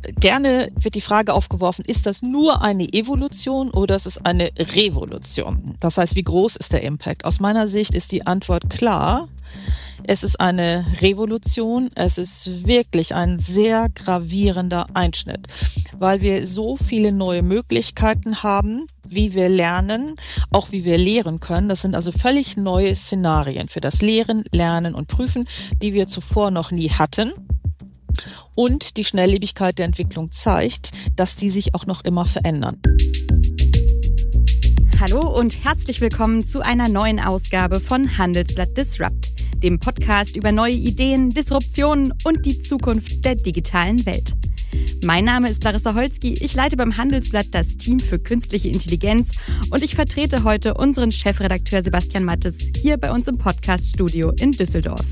Gerne wird die Frage aufgeworfen, ist das nur eine Evolution oder ist es eine Revolution? Das heißt, wie groß ist der Impact? Aus meiner Sicht ist die Antwort klar. Es ist eine Revolution. Es ist wirklich ein sehr gravierender Einschnitt, weil wir so viele neue Möglichkeiten haben, wie wir lernen, auch wie wir lehren können. Das sind also völlig neue Szenarien für das Lehren, Lernen und Prüfen, die wir zuvor noch nie hatten. Und die Schnelllebigkeit der Entwicklung zeigt, dass die sich auch noch immer verändern. Hallo und herzlich willkommen zu einer neuen Ausgabe von Handelsblatt Disrupt, dem Podcast über neue Ideen, Disruptionen und die Zukunft der digitalen Welt. Mein Name ist Larissa Holzki, ich leite beim Handelsblatt das Team für künstliche Intelligenz und ich vertrete heute unseren Chefredakteur Sebastian Mattes hier bei uns im Podcast-Studio in Düsseldorf.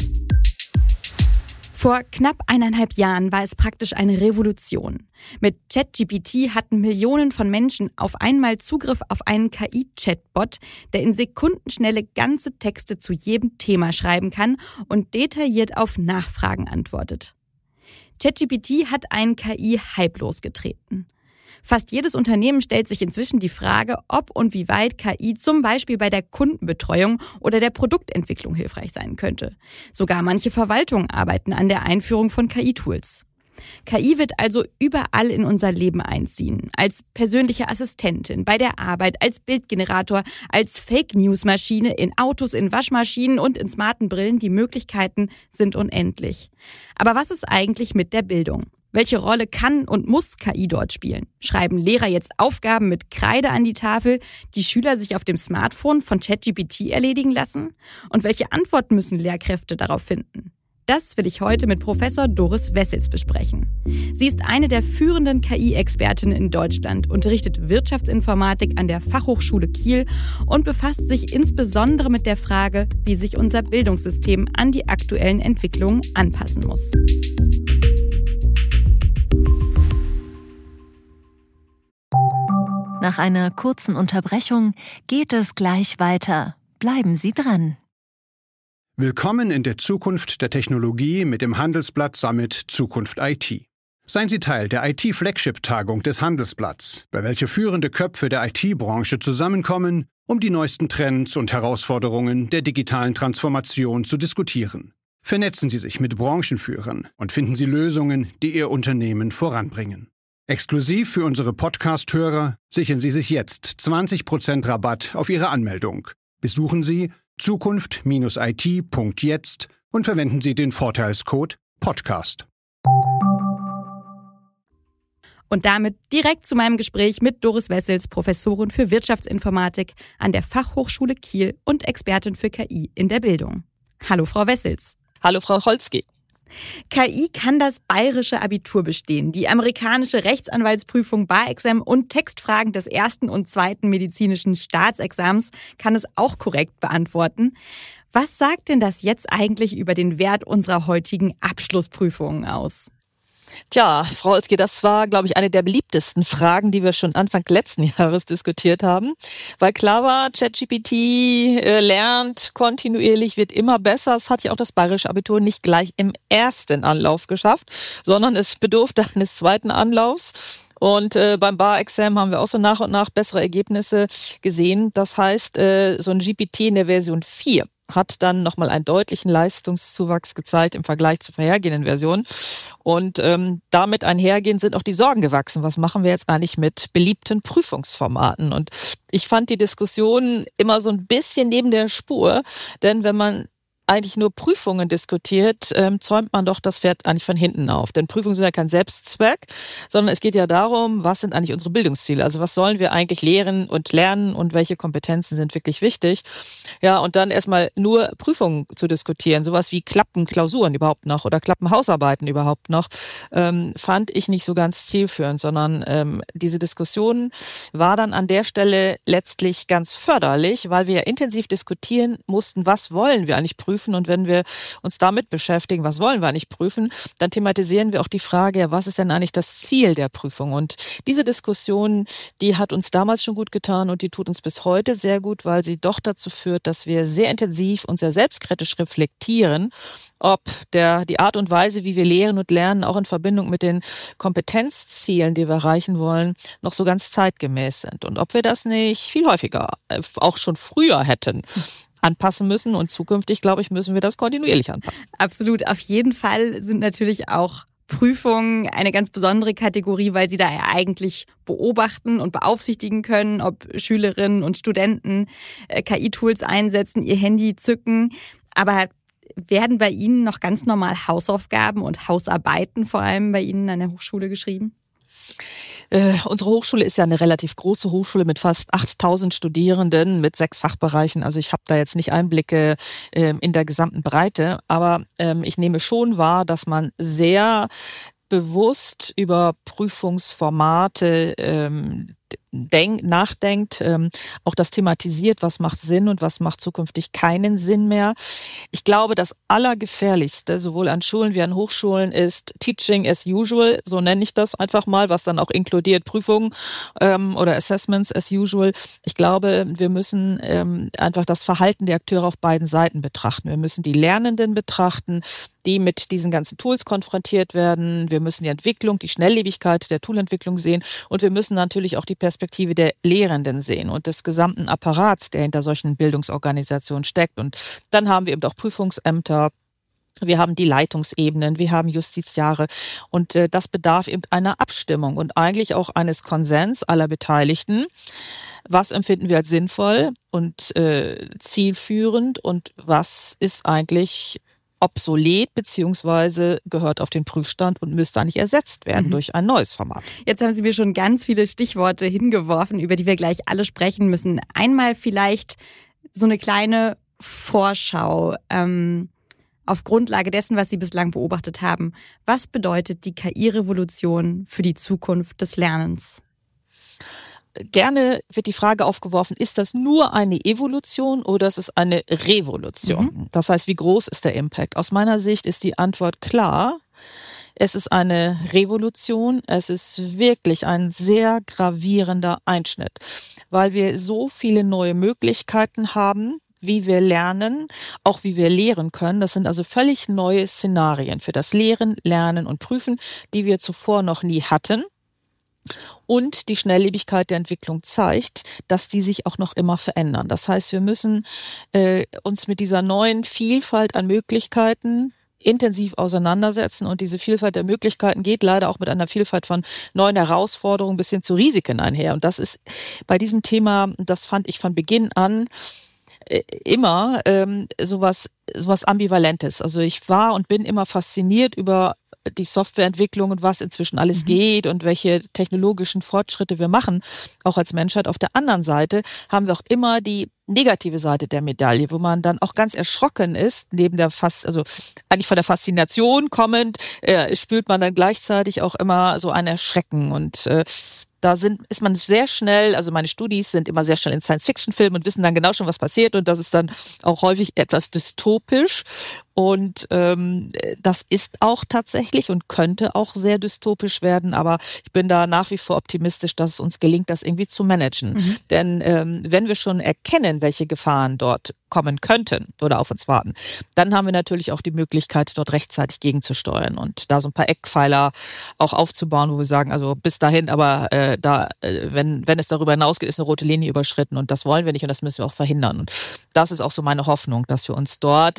Vor knapp 1,5 Jahren war es praktisch eine Revolution. Mit ChatGPT hatten Millionen von Menschen auf einmal Zugriff auf einen KI-Chatbot, der in Sekundenschnelle ganze Texte zu jedem Thema schreiben kann und detailliert auf Nachfragen antwortet. ChatGPT hat einen KI-Hype losgetreten. Fast jedes Unternehmen stellt sich inzwischen die Frage, ob und wie weit KI zum Beispiel bei der Kundenbetreuung oder der Produktentwicklung hilfreich sein könnte. Sogar manche Verwaltungen arbeiten an der Einführung von KI-Tools. KI wird also überall in unser Leben einziehen. Als persönliche Assistentin, bei der Arbeit, als Bildgenerator, als Fake-News-Maschine, in Autos, in Waschmaschinen und in smarten Brillen. Die Möglichkeiten sind unendlich. Aber was ist eigentlich mit der Bildung? Welche Rolle kann und muss KI dort spielen? Schreiben Lehrer jetzt Aufgaben mit Kreide an die Tafel, die Schüler sich auf dem Smartphone von ChatGPT erledigen lassen? Und welche Antworten müssen Lehrkräfte darauf finden? Das will ich heute mit Professor Doris Wessels besprechen. Sie ist eine der führenden KI-Expertinnen in Deutschland, unterrichtet Wirtschaftsinformatik an der Fachhochschule Kiel und befasst sich insbesondere mit der Frage, wie sich unser Bildungssystem an die aktuellen Entwicklungen anpassen muss. Nach einer kurzen Unterbrechung geht es gleich weiter. Bleiben Sie dran. Willkommen in der Zukunft der Technologie mit dem Handelsblatt Summit Zukunft IT. Seien Sie Teil der IT-Flagship-Tagung des Handelsblatts, bei welcher führende Köpfe der IT-Branche zusammenkommen, um die neuesten Trends und Herausforderungen der digitalen Transformation zu diskutieren. Vernetzen Sie sich mit Branchenführern und finden Sie Lösungen, die Ihr Unternehmen voranbringen. Exklusiv für unsere Podcast-Hörer sichern Sie sich jetzt 20% Rabatt auf Ihre Anmeldung. Besuchen Sie zukunft-it.jetzt und verwenden Sie den Vorteilscode PODCAST. Und damit direkt zu meinem Gespräch mit Doris Wessels, Professorin für Wirtschaftsinformatik an der Fachhochschule Kiel und Expertin für KI in der Bildung. Hallo, Frau Wessels. Hallo, Frau Holzki. KI kann das bayerische Abitur bestehen, die amerikanische Rechtsanwaltsprüfung Bar-Exam und Textfragen des 1. und 2. medizinischen Staatsexamens kann es auch korrekt beantworten. Was sagt denn das jetzt eigentlich über den Wert unserer heutigen Abschlussprüfungen aus? Tja, Frau Holzki, das war, glaube ich, eine der beliebtesten Fragen, die wir schon Anfang letzten Jahres diskutiert haben. Weil klar war, ChatGPT lernt kontinuierlich, wird immer besser. Es hat ja auch das bayerische Abitur nicht gleich im ersten Anlauf geschafft, sondern es bedurfte eines zweiten Anlaufs. Und beim Bar-Exam haben wir auch so nach und nach bessere Ergebnisse gesehen. Das heißt, so ein GPT in der Version 4 hat dann nochmal einen deutlichen Leistungszuwachs gezeigt im Vergleich zur vorhergehenden Version. Und damit einhergehend sind auch die Sorgen gewachsen. Was machen wir jetzt eigentlich mit beliebten Prüfungsformaten? Und ich fand die Diskussion immer so ein bisschen neben der Spur, denn wenn man eigentlich nur Prüfungen diskutiert, zäumt man doch das Pferd eigentlich von hinten auf. Denn Prüfungen sind ja kein Selbstzweck, sondern es geht ja darum, was sind eigentlich unsere Bildungsziele? Also was sollen wir eigentlich lehren und lernen und welche Kompetenzen sind wirklich wichtig? Ja, und dann erstmal nur Prüfungen zu diskutieren, sowas wie klappen Klausuren überhaupt noch oder klappen Hausarbeiten überhaupt noch, fand ich nicht so ganz zielführend, sondern diese Diskussion war dann an der Stelle letztlich ganz förderlich, weil wir ja intensiv diskutieren mussten, was wollen wir eigentlich prüfen prüfen. Und wenn wir uns damit beschäftigen, was wollen wir eigentlich prüfen, dann thematisieren wir auch die Frage, was ist denn eigentlich das Ziel der Prüfung? Und diese Diskussion, die hat uns damals schon gut getan und die tut uns bis heute sehr gut, weil sie doch dazu führt, dass wir sehr intensiv und sehr selbstkritisch reflektieren, ob die Art und Weise, wie wir lehren und lernen, auch in Verbindung mit den Kompetenzzielen, die wir erreichen wollen, noch so ganz zeitgemäß sind. Und ob wir das nicht viel häufiger, auch schon früher hätten anpassen müssen. Und zukünftig, glaube ich, müssen wir das kontinuierlich anpassen. Absolut. Auf jeden Fall sind natürlich auch Prüfungen eine ganz besondere Kategorie, weil sie da eigentlich beobachten und beaufsichtigen können, ob Schülerinnen und Studenten KI-Tools einsetzen, ihr Handy zücken. Aber werden bei Ihnen noch ganz normal Hausaufgaben und Hausarbeiten vor allem bei Ihnen an der Hochschule geschrieben? Unsere Hochschule ist ja eine relativ große Hochschule mit fast 8.000 Studierenden mit 6 Fachbereichen. Also ich habe da jetzt nicht Einblicke in der gesamten Breite, aber ich nehme schon wahr, dass man sehr bewusst über Prüfungsformate nachdenkt, auch das thematisiert, was macht Sinn und was macht zukünftig keinen Sinn mehr. Ich glaube, das Allergefährlichste, sowohl an Schulen wie an Hochschulen, ist Teaching as usual, so nenne ich das einfach mal, was dann auch inkludiert Prüfungen oder Assessments as usual. Ich glaube, wir müssen einfach das Verhalten der Akteure auf beiden Seiten betrachten. Wir müssen die Lernenden betrachten, die mit diesen ganzen Tools konfrontiert werden. Wir müssen die Entwicklung, die Schnelllebigkeit der Toolentwicklung sehen und wir müssen natürlich auch die Perspektive der Lehrenden sehen und des gesamten Apparats, der hinter solchen Bildungsorganisationen steckt. Und dann haben wir eben auch Prüfungsämter, wir haben die Leitungsebenen, wir haben Justiziare und das bedarf eben einer Abstimmung und eigentlich auch eines Konsens aller Beteiligten. Was empfinden wir als sinnvoll und zielführend und was ist eigentlich obsolet beziehungsweise gehört auf den Prüfstand und müsste eigentlich ersetzt werden durch ein neues Format. Jetzt haben Sie mir schon ganz viele Stichworte hingeworfen, über die wir gleich alle sprechen müssen. Einmal vielleicht so eine kleine Vorschau auf Grundlage dessen, was Sie bislang beobachtet haben. Was bedeutet die KI-Revolution für die Zukunft des Lernens? Gerne wird die Frage aufgeworfen, ist das nur eine Evolution oder ist es eine Revolution? Das heißt, wie groß ist der Impact? Aus meiner Sicht ist die Antwort klar. Es ist eine Revolution. Es ist wirklich ein sehr gravierender Einschnitt, weil wir so viele neue Möglichkeiten haben, wie wir lernen, auch wie wir lehren können. Das sind also völlig neue Szenarien für das Lehren, Lernen und Prüfen, die wir zuvor noch nie hatten. Und die Schnelllebigkeit der Entwicklung zeigt, dass die sich auch noch immer verändern. Das heißt, wir müssen uns mit dieser neuen Vielfalt an Möglichkeiten intensiv auseinandersetzen. Und diese Vielfalt der Möglichkeiten geht leider auch mit einer Vielfalt von neuen Herausforderungen bis hin zu Risiken einher. Und das ist bei diesem Thema, das fand ich von Beginn an immer sowas Ambivalentes. Also ich war und bin immer fasziniert über die Softwareentwicklung und was inzwischen alles geht und welche technologischen Fortschritte wir machen, auch als Menschheit. Auf der anderen Seite haben wir auch immer die negative Seite der Medaille, wo man dann auch ganz erschrocken ist, neben der eigentlich von der Faszination kommend, spürt man dann gleichzeitig auch immer so ein Erschrecken und ist man sehr schnell, also meine Studis sind immer sehr schnell in Science-Fiction-Filmen und wissen dann genau schon, was passiert und das ist dann auch häufig etwas dystopisch und das ist auch tatsächlich und könnte auch sehr dystopisch werden, aber ich bin da nach wie vor optimistisch, dass es uns gelingt, das irgendwie zu managen. Denn wenn wir schon erkennen, welche Gefahren dort kommen könnten oder auf uns warten, dann haben wir natürlich auch die Möglichkeit, dort rechtzeitig gegenzusteuern und da so ein paar Eckpfeiler auch aufzubauen, wo wir sagen, also bis dahin, aber wenn es darüber hinausgeht, ist eine rote Linie überschritten und das wollen wir nicht und das müssen wir auch verhindern. Und das ist auch so meine Hoffnung, dass wir uns dort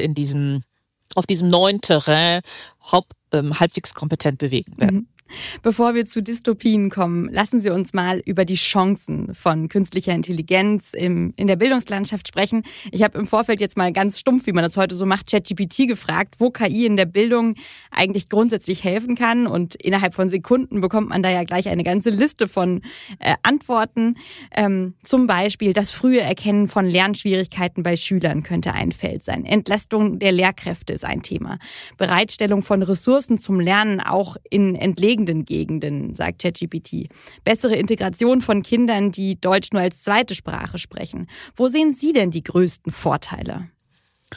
auf diesem neuen Terrain halbwegs kompetent bewegen werden. Bevor wir zu Dystopien kommen, lassen Sie uns mal über die Chancen von künstlicher Intelligenz in der Bildungslandschaft sprechen. Ich habe im Vorfeld jetzt mal ganz stumpf, wie man das heute so macht, ChatGPT gefragt, wo KI in der Bildung eigentlich grundsätzlich helfen kann. Und innerhalb von Sekunden bekommt man da ja gleich eine ganze Liste von Antworten. Zum Beispiel das frühe Erkennen von Lernschwierigkeiten bei Schülern könnte ein Feld sein. Entlastung der Lehrkräfte ist ein Thema. Bereitstellung von Ressourcen zum Lernen auch in entlegenen Gegenden, sagt ChatGPT. Bessere Integration von Kindern, die Deutsch nur als zweite Sprache sprechen. Wo sehen Sie denn die größten Vorteile?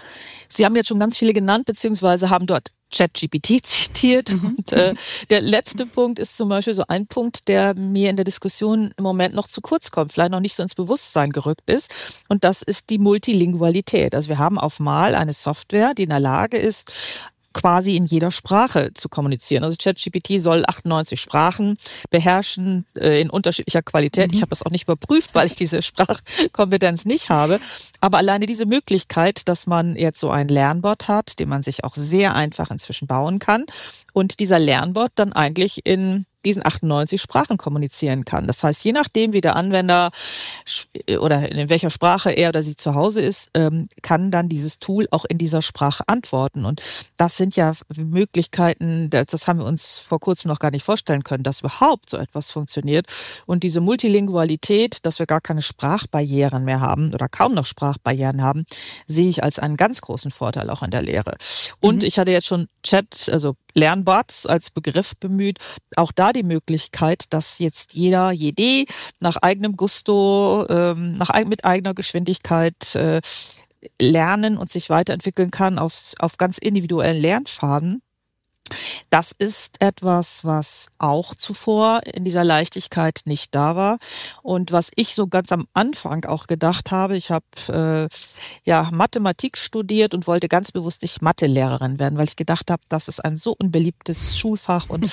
Sie haben jetzt schon ganz viele genannt, beziehungsweise haben dort ChatGPT zitiert. Und der letzte Punkt ist zum Beispiel so ein Punkt, der mir in der Diskussion im Moment noch zu kurz kommt, vielleicht noch nicht so ins Bewusstsein gerückt ist. Und das ist die Multilingualität. Also wir haben auf Mal eine Software, die in der Lage ist, quasi in jeder Sprache zu kommunizieren. Also ChatGPT soll 98 Sprachen beherrschen in unterschiedlicher Qualität. Ich habe das auch nicht überprüft, weil ich diese Sprachkompetenz nicht habe. Aber alleine diese Möglichkeit, dass man jetzt so einen Lernbot hat, den man sich auch sehr einfach inzwischen bauen kann und dieser Lernbot dann eigentlich in diesen 98 Sprachen kommunizieren kann. Das heißt, je nachdem, wie der Anwender oder in welcher Sprache er oder sie zu Hause ist, kann dann dieses Tool auch in dieser Sprache antworten. Und das sind ja Möglichkeiten, das haben wir uns vor kurzem noch gar nicht vorstellen können, dass überhaupt so etwas funktioniert. Und diese Multilingualität, dass wir gar keine Sprachbarrieren mehr haben oder kaum noch Sprachbarrieren haben, sehe ich als einen ganz großen Vorteil auch in der Lehre. Und ich hatte jetzt schon also Lernbots als Begriff bemüht. Auch da die Möglichkeit, dass jetzt jede nach eigenem Gusto, mit eigener Geschwindigkeit lernen und sich weiterentwickeln kann auf ganz individuellen Lernpfaden. Das ist etwas, was auch zuvor in dieser Leichtigkeit nicht da war und was ich so ganz am Anfang auch gedacht habe. Ich habe Mathematik studiert und wollte ganz bewusst nicht Mathelehrerin werden, weil ich gedacht habe, das ist ein so unbeliebtes Schulfach und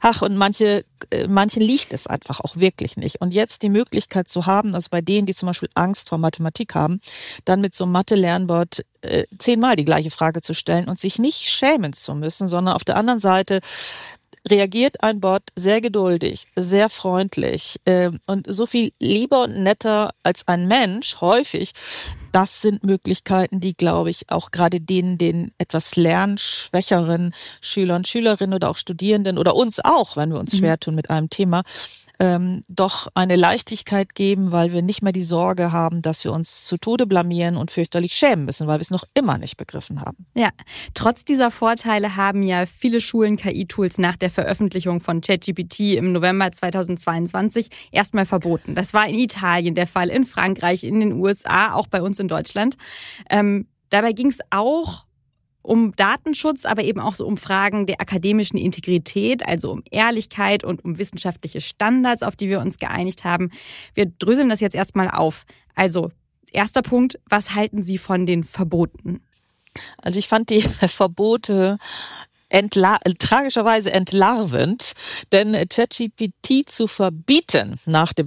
manchen liegt es einfach auch wirklich nicht. Und jetzt die Möglichkeit zu haben, also bei denen, die zum Beispiel Angst vor Mathematik haben, dann mit so einem Mathe-Lernbot 10-mal die gleiche Frage zu stellen und sich nicht schämen zu müssen, sondern auf der anderen Seite reagiert ein Bot sehr geduldig, sehr freundlich und so viel lieber und netter als ein Mensch häufig. Das sind Möglichkeiten, die, glaube ich, auch gerade den etwas lernschwächeren Schülern, Schülerinnen oder auch Studierenden oder uns auch, wenn wir uns schwer tun mit einem Thema, doch eine Leichtigkeit geben, weil wir nicht mehr die Sorge haben, dass wir uns zu Tode blamieren und fürchterlich schämen müssen, weil wir es noch immer nicht begriffen haben. Ja, trotz dieser Vorteile haben ja viele Schulen KI-Tools nach der Veröffentlichung von ChatGPT im November 2022 erstmal verboten. Das war in Italien der Fall, in Frankreich, in den USA, auch bei uns in Deutschland. Dabei ging es auch um Datenschutz, aber eben auch so um Fragen der akademischen Integrität, also um Ehrlichkeit und um wissenschaftliche Standards, auf die wir uns geeinigt haben. Wir dröseln das jetzt erstmal auf. Also, erster Punkt, was halten Sie von den Verboten? Also ich fand die Verbote tragischerweise entlarvend, denn ChatGPT zu verbieten nach dem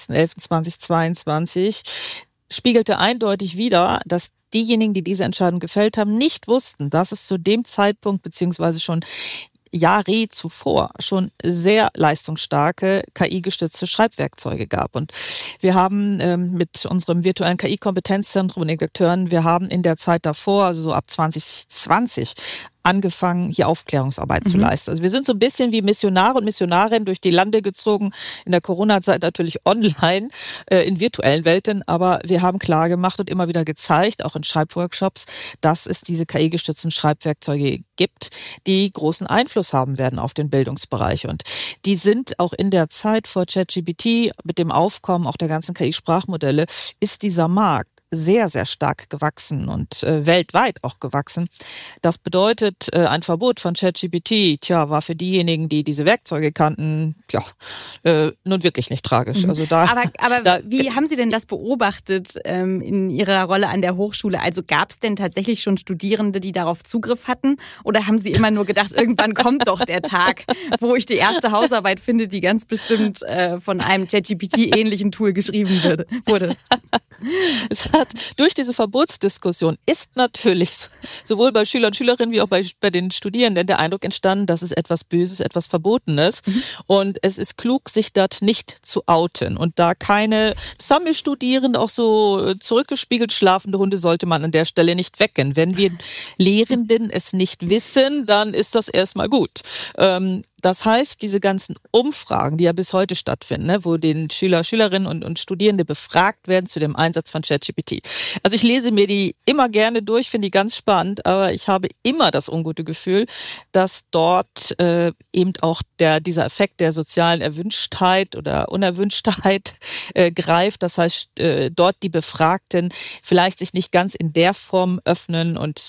30.11.2022 spiegelte eindeutig wider, dass diejenigen, die diese Entscheidung gefällt haben, nicht wussten, dass es zu dem Zeitpunkt beziehungsweise schon Jahre zuvor schon sehr leistungsstarke KI-gestützte Schreibwerkzeuge gab. Und wir haben mit unserem virtuellen KI-Kompetenzzentrum und den Akteuren, wir haben in der Zeit davor, also so ab 2020, angefangen, hier Aufklärungsarbeit zu leisten. Also wir sind so ein bisschen wie Missionare und Missionarinnen durch die Lande gezogen, in der Corona-Zeit natürlich online, in virtuellen Welten, aber wir haben klar gemacht und immer wieder gezeigt, auch in Schreibworkshops, dass es diese KI-gestützten Schreibwerkzeuge gibt, die großen Einfluss haben werden auf den Bildungsbereich. Und die sind auch in der Zeit vor ChatGPT, mit dem Aufkommen auch der ganzen KI-Sprachmodelle, ist dieser Markt sehr, sehr stark gewachsen und weltweit auch gewachsen. Das bedeutet, ein Verbot von ChatGPT, war für diejenigen, die diese Werkzeuge kannten, nun wirklich nicht tragisch. Also aber wie haben Sie denn das beobachtet in Ihrer Rolle an der Hochschule? Also gab es denn tatsächlich schon Studierende, die darauf Zugriff hatten? Oder haben Sie immer nur gedacht, irgendwann kommt doch der Tag, wo ich die erste Hausarbeit finde, die ganz bestimmt von einem ChatGPT-ähnlichen Tool geschrieben wurde? Es hat durch diese Verbotsdiskussion ist natürlich sowohl bei Schülern und Schülerinnen wie auch bei den Studierenden der Eindruck entstanden, dass es etwas Böses, etwas Verbotenes. Und es ist klug, sich dort nicht zu outen. Und da das haben wir Studierende auch so zurückgespiegelt, schlafende Hunde sollte man an der Stelle nicht wecken. Wenn wir Lehrenden es nicht wissen, dann ist das erstmal gut. Das heißt, diese ganzen Umfragen, die ja bis heute stattfinden, ne, wo den Schülerinnen und Studierende befragt werden zu dem Einsatz von ChatGPT. Also ich lese mir die immer gerne durch, finde die ganz spannend, aber ich habe immer das ungute Gefühl, dass dort eben auch dieser Effekt der sozialen Erwünschtheit oder Unerwünschtheit greift. Das heißt, dort die Befragten vielleicht sich nicht ganz in der Form öffnen und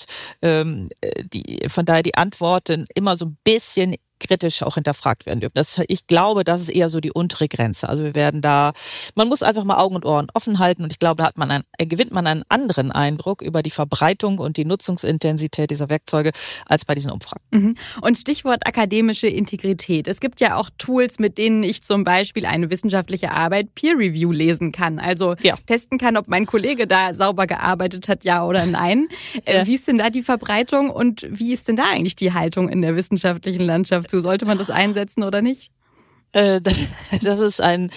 von daher die Antworten immer so ein bisschen kritisch auch hinterfragt werden dürfen. Ich glaube, das ist eher so die untere Grenze. Also man muss einfach mal Augen und Ohren offen halten und ich glaube, da gewinnt man einen anderen Eindruck über die Verbreitung und die Nutzungsintensität dieser Werkzeuge als bei diesen Umfragen. Mhm. Und Stichwort akademische Integrität. Es gibt ja auch Tools, mit denen ich zum Beispiel eine wissenschaftliche Arbeit Peer Review lesen kann. Also testen kann, ob mein Kollege da sauber gearbeitet hat, ja oder nein. Wie ist denn da die Verbreitung und wie ist denn da eigentlich die Haltung in der wissenschaftlichen Landschaft? Sollte man das einsetzen oder nicht? Das ist ein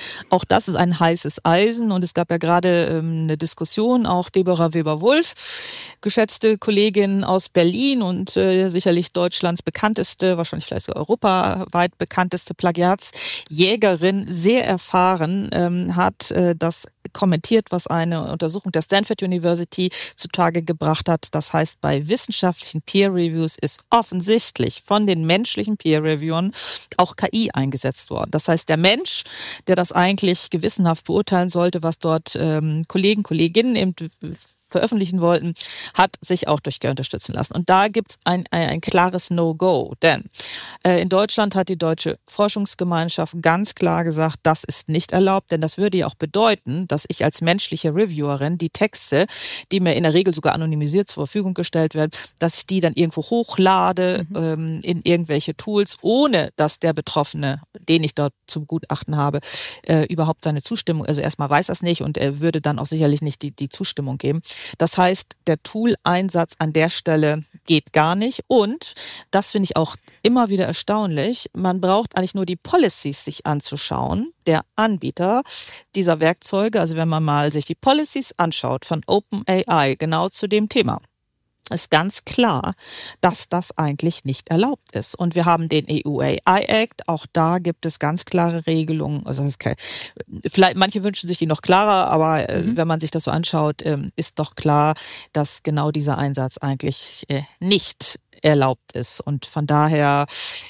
heißes Eisen und es gab ja gerade eine Diskussion, auch Deborah Weber-Wulff, geschätzte Kollegin aus Berlin und sicherlich Deutschlands bekannteste, wahrscheinlich vielleicht sogar europaweit bekannteste Plagiatsjägerin, sehr erfahren, hat das kommentiert, was eine Untersuchung der Stanford University zutage gebracht hat. Das heißt, bei wissenschaftlichen Peer Reviews ist offensichtlich von den menschlichen Peer Reviewern auch KI eingesetzt worden. Das heißt, der Mensch, der das eigentlich gewissenhaft beurteilen sollte, was dort Kolleginnen eben veröffentlichen wollten, hat sich auch durch KI unterstützen lassen. Und da gibt's ein klares No-Go. Denn in Deutschland hat die Deutsche Forschungsgemeinschaft ganz klar gesagt, das ist nicht erlaubt. Denn das würde ja auch bedeuten, dass ich als menschliche Reviewerin die Texte, die mir in der Regel sogar anonymisiert zur Verfügung gestellt werden, dass ich die dann irgendwo hochlade in irgendwelche Tools, ohne dass der Betroffene, den ich dort zum Gutachten habe, überhaupt seine Zustimmung, also erstmal weiß er es nicht und er würde dann auch sicherlich nicht die Zustimmung geben. Das heißt, der Tool-Einsatz an der Stelle geht gar nicht. Und, das finde ich auch immer wieder erstaunlich, man braucht eigentlich nur die Policies sich anzuschauen, der Anbieter dieser Werkzeuge. Also wenn man mal sich die Policies anschaut von OpenAI, genau zu dem Thema, ist ganz klar, dass das eigentlich nicht erlaubt ist. Und wir haben den EU AI Act, auch da gibt es ganz klare Regelungen. Also das ist vielleicht manche wünschen sich die noch klarer, aber wenn man sich das so anschaut, ist doch klar, dass genau dieser Einsatz eigentlich nicht erlaubt ist. Und von daher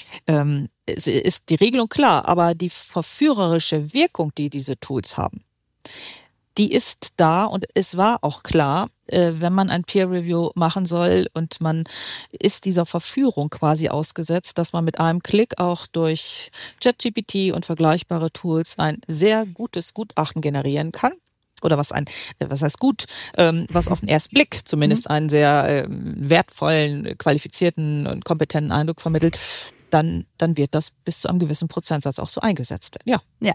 ist die Regelung klar, aber die verführerische Wirkung, die diese Tools haben, die ist da und es war auch klar, wenn man ein Peer-Review machen soll und man ist dieser Verführung quasi ausgesetzt, dass man mit einem Klick auch durch ChatGPT und vergleichbare Tools ein sehr gutes Gutachten generieren kann. Oder was heißt gut, was auf den ersten Blick zumindest einen sehr wertvollen, qualifizierten und kompetenten Eindruck vermittelt, dann wird das bis zu einem gewissen Prozentsatz auch so eingesetzt werden. Ja.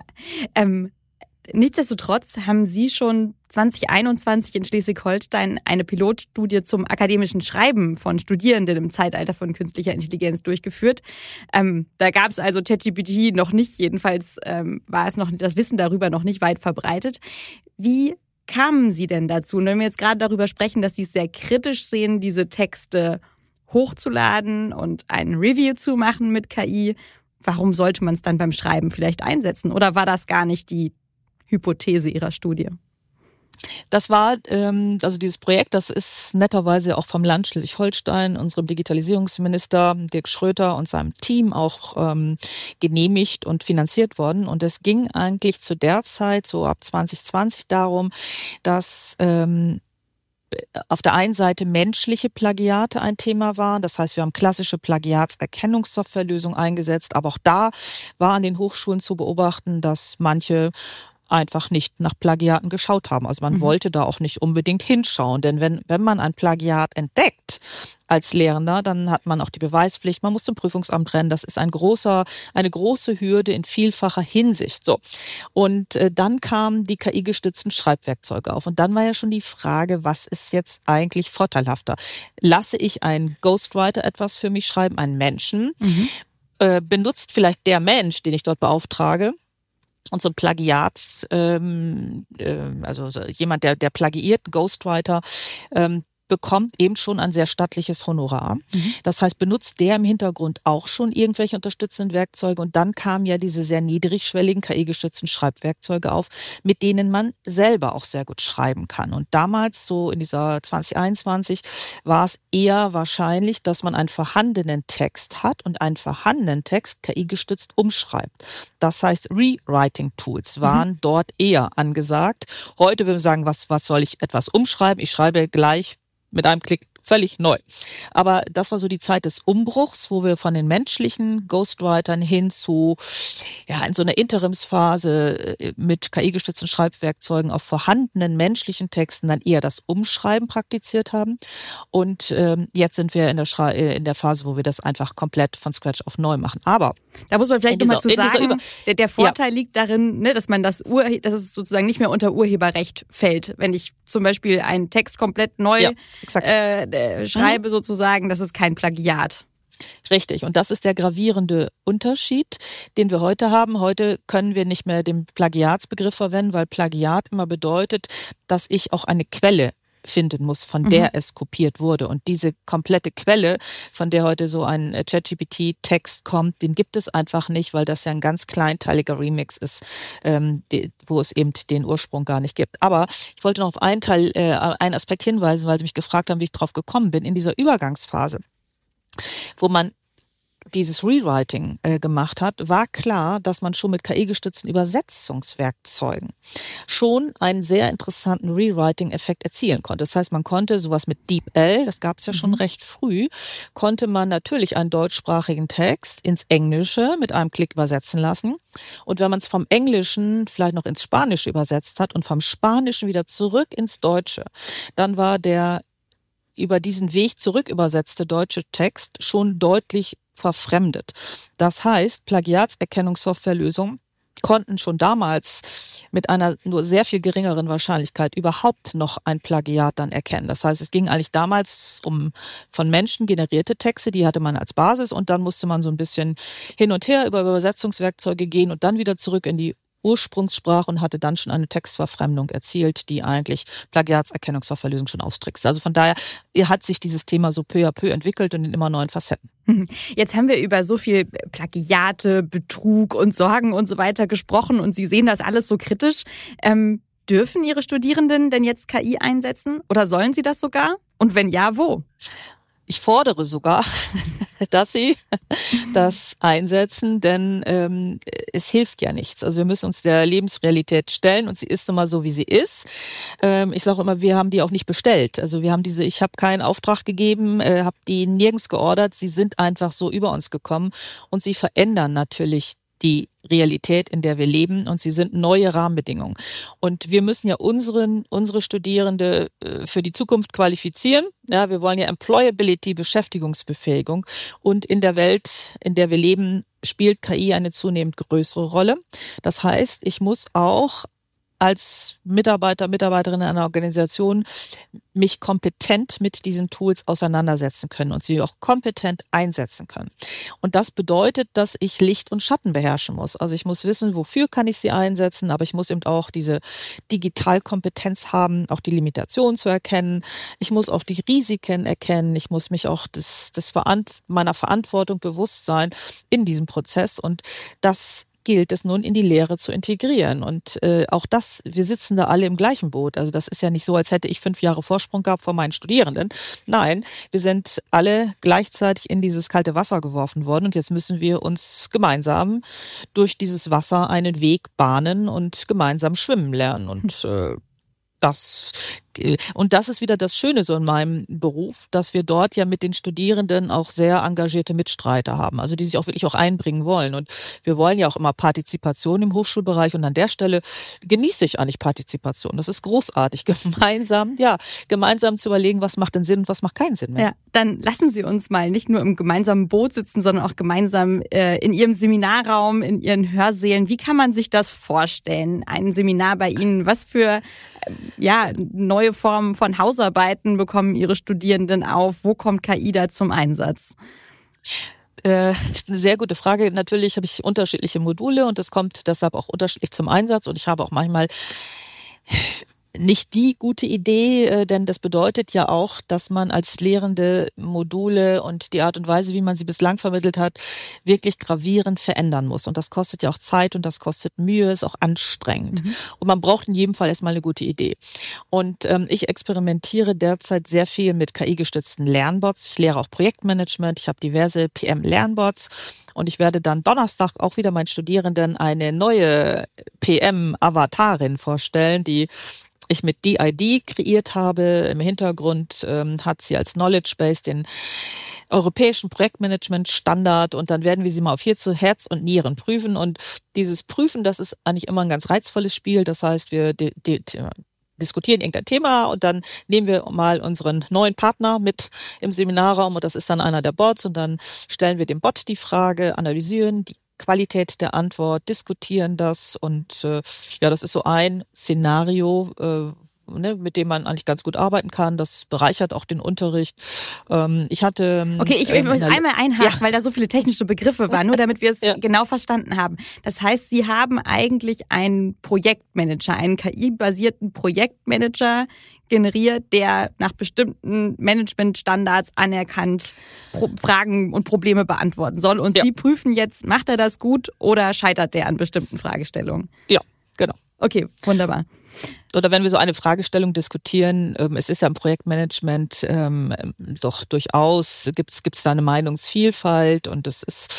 Nichtsdestotrotz haben Sie schon 2021 in Schleswig-Holstein eine Pilotstudie zum akademischen Schreiben von Studierenden im Zeitalter von künstlicher Intelligenz durchgeführt. Da gab es also ChatGPT noch nicht, jedenfalls war es noch das Wissen darüber noch nicht weit verbreitet. Wie kamen Sie denn dazu? Und wenn wir jetzt gerade darüber sprechen, dass Sie es sehr kritisch sehen, diese Texte hochzuladen und ein Review zu machen mit KI, warum sollte man es dann beim Schreiben vielleicht einsetzen? Oder war das gar nicht die Hypothese Ihrer Studie? Das war, also dieses Projekt, das ist netterweise auch vom Land Schleswig-Holstein, unserem Digitalisierungsminister Dirk Schröter und seinem Team auch genehmigt und finanziert worden. Und es ging eigentlich zu der Zeit, so ab 2020, darum, dass auf der einen Seite menschliche Plagiate ein Thema waren. Das heißt, wir haben klassische Plagiatserkennungssoftwarelösungen eingesetzt. Aber auch da war an den Hochschulen zu beobachten, dass manche einfach nicht nach Plagiaten geschaut haben. Also man wollte da auch nicht unbedingt hinschauen. Denn wenn man ein Plagiat entdeckt als Lehrender, dann hat man auch die Beweispflicht. Man muss zum Prüfungsamt rennen. Das ist eine große Hürde in vielfacher Hinsicht. So. Und dann kamen die KI-gestützten Schreibwerkzeuge auf. Und dann war ja schon die Frage, was ist jetzt eigentlich vorteilhafter? Lasse ich einen Ghostwriter etwas für mich schreiben, einen Menschen? Benutzt vielleicht der Mensch, den ich dort beauftrage, und so ein Plagiat, also jemand, der plagiiert, Ghostwriter, bekommt eben schon ein sehr stattliches Honorar. Das heißt, benutzt der im Hintergrund auch schon irgendwelche unterstützenden Werkzeuge, und dann kamen ja diese sehr niedrigschwelligen KI-gestützten Schreibwerkzeuge auf, mit denen man selber auch sehr gut schreiben kann. Und damals, so in dieser 2021, war es eher wahrscheinlich, dass man einen vorhandenen Text hat und einen vorhandenen Text KI-gestützt umschreibt. Das heißt, Rewriting-Tools waren dort eher angesagt. Heute würden wir sagen, was soll ich etwas umschreiben? Ich schreibe gleich mit einem Klick völlig neu. Aber das war so die Zeit des Umbruchs, wo wir von den menschlichen Ghostwritern hin zu, in so einer Interimsphase mit KI-gestützten Schreibwerkzeugen auf vorhandenen menschlichen Texten dann eher das Umschreiben praktiziert haben. Und jetzt sind wir in der Phase, wo wir das einfach komplett von Scratch auf neu machen. Aber da muss man vielleicht nochmal zu sagen, der Vorteil liegt darin, ne, dass man dass es sozusagen nicht mehr unter Urheberrecht fällt. Wenn ich zum Beispiel einen Text komplett neu schreibe sozusagen, das ist kein Plagiat. Richtig. Und das ist der gravierende Unterschied, den wir heute haben. Heute können wir nicht mehr den Plagiatsbegriff verwenden, weil Plagiat immer bedeutet, dass ich auch eine Quelle finden muss, von der es kopiert wurde. Und diese komplette Quelle, von der heute so ein ChatGPT-Text kommt, den gibt es einfach nicht, weil das ja ein ganz kleinteiliger Remix ist, wo es eben den Ursprung gar nicht gibt. Aber ich wollte noch auf einen Aspekt hinweisen, weil Sie mich gefragt haben, wie ich drauf gekommen bin. In dieser Übergangsphase, wo man dieses Rewriting gemacht hat, war klar, dass man schon mit KI-gestützten Übersetzungswerkzeugen schon einen sehr interessanten Rewriting-Effekt erzielen konnte. Das heißt, man konnte sowas mit DeepL, das gab es ja schon recht früh, konnte man natürlich einen deutschsprachigen Text ins Englische mit einem Klick übersetzen lassen. Und wenn man es vom Englischen vielleicht noch ins Spanische übersetzt hat und vom Spanischen wieder zurück ins Deutsche, dann war der über diesen Weg zurück übersetzte deutsche Text schon deutlich verfremdet. Das heißt, Plagiatserkennungssoftwarelösungen konnten schon damals mit einer nur sehr viel geringeren Wahrscheinlichkeit überhaupt noch ein Plagiat dann erkennen. Das heißt, es ging eigentlich damals um von Menschen generierte Texte, die hatte man als Basis, und dann musste man so ein bisschen hin und her über Übersetzungswerkzeuge gehen und dann wieder zurück in die Ursprungssprache und hatte dann schon eine Textverfremdung erzielt, die eigentlich Plagiatserkennungssoftwarelösung schon austrickst. Also von daher hat sich dieses Thema so peu à peu entwickelt und in immer neuen Facetten. Jetzt haben wir über so viel Plagiate, Betrug und Sorgen und so weiter gesprochen und Sie sehen das alles so kritisch. Dürfen Ihre Studierenden denn jetzt KI einsetzen oder sollen sie das sogar? Und wenn ja, wo? Ich fordere sogar, dass sie das einsetzen, denn es hilft ja nichts. Also wir müssen uns der Lebensrealität stellen und sie ist nun mal so, wie sie ist. Ich sage immer, wir haben die auch nicht bestellt. Also wir haben ich habe keinen Auftrag gegeben, habe die nirgends geordert. Sie sind einfach so über uns gekommen und sie verändern natürlich die Realität, in der wir leben, und sie sind neue Rahmenbedingungen. Und wir müssen ja unsere Studierende für die Zukunft qualifizieren. Ja, wir wollen ja Employability, Beschäftigungsbefähigung. Und in der Welt, in der wir leben, spielt KI eine zunehmend größere Rolle. Das heißt, ich muss auch als Mitarbeiter, Mitarbeiterin einer Organisation mich kompetent mit diesen Tools auseinandersetzen können und sie auch kompetent einsetzen können. Und das bedeutet, dass ich Licht und Schatten beherrschen muss. Also ich muss wissen, wofür kann ich sie einsetzen, aber ich muss eben auch diese Digitalkompetenz haben, auch die Limitationen zu erkennen. Ich muss auch die Risiken erkennen. Ich muss mich auch meiner Verantwortung bewusst sein in diesem Prozess, und das gilt es nun in die Lehre zu integrieren. Und auch das, wir sitzen da alle im gleichen Boot. Also das ist ja nicht so, als hätte ich 5 Jahre Vorsprung gehabt vor meinen Studierenden. Nein, wir sind alle gleichzeitig in dieses kalte Wasser geworfen worden, und jetzt müssen wir uns gemeinsam durch dieses Wasser einen Weg bahnen und gemeinsam schwimmen lernen. Und das ist wieder das Schöne so in meinem Beruf, dass wir dort ja mit den Studierenden auch sehr engagierte Mitstreiter haben, also die sich auch wirklich einbringen wollen. Und wir wollen ja auch immer Partizipation im Hochschulbereich, und an der Stelle genieße ich eigentlich Partizipation. Das ist großartig, gemeinsam zu überlegen, was macht denn Sinn und was macht keinen Sinn mehr. Ja, dann lassen Sie uns mal nicht nur im gemeinsamen Boot sitzen, sondern auch gemeinsam in Ihrem Seminarraum, in Ihren Hörsälen. Wie kann man sich das vorstellen? Ein Seminar bei Ihnen, was für neue Formen von Hausarbeiten bekommen Ihre Studierenden auf? Wo kommt KI da zum Einsatz? Eine sehr gute Frage. Natürlich habe ich unterschiedliche Module und es kommt deshalb auch unterschiedlich zum Einsatz, und ich habe auch manchmal nicht die gute Idee, denn das bedeutet ja auch, dass man als Lehrende Module und die Art und Weise, wie man sie bislang vermittelt hat, wirklich gravierend verändern muss. Und das kostet ja auch Zeit und das kostet Mühe, ist auch anstrengend. Und man braucht in jedem Fall erstmal eine gute Idee. Und ich experimentiere derzeit sehr viel mit KI-gestützten Lernbots. Ich lehre auch Projektmanagement. Ich habe diverse PM-Lernbots. Und ich werde dann Donnerstag auch wieder meinen Studierenden eine neue PM-Avatarin vorstellen, die ich mit DID kreiert habe. Im Hintergrund hat sie als Knowledge Base den europäischen Projektmanagement-Standard und dann werden wir sie mal auf Herz und Nieren prüfen. Und dieses Prüfen, das ist eigentlich immer ein ganz reizvolles Spiel. Das heißt, wir diskutieren irgendein Thema und dann nehmen wir mal unseren neuen Partner mit im Seminarraum und das ist dann einer der Bots und dann stellen wir dem Bot die Frage, analysieren die Qualität der Antwort, diskutieren das und das ist so ein Szenario, mit dem man eigentlich ganz gut arbeiten kann. Das bereichert auch den Unterricht. Ich hatte... Okay, ich muss einmal einhaken, weil da so viele technische Begriffe waren, nur damit wir es genau verstanden haben. Das heißt, Sie haben eigentlich einen Projektmanager, einen KI-basierten Projektmanager generiert, der nach bestimmten Managementstandards anerkannt Fragen und Probleme beantworten soll. Und Sie prüfen jetzt, macht er das gut oder scheitert der an bestimmten Fragestellungen? Ja, genau. Okay, wunderbar. Oder wenn wir so eine Fragestellung diskutieren, es ist ja im Projektmanagement doch durchaus, gibt's da eine Meinungsvielfalt und es ist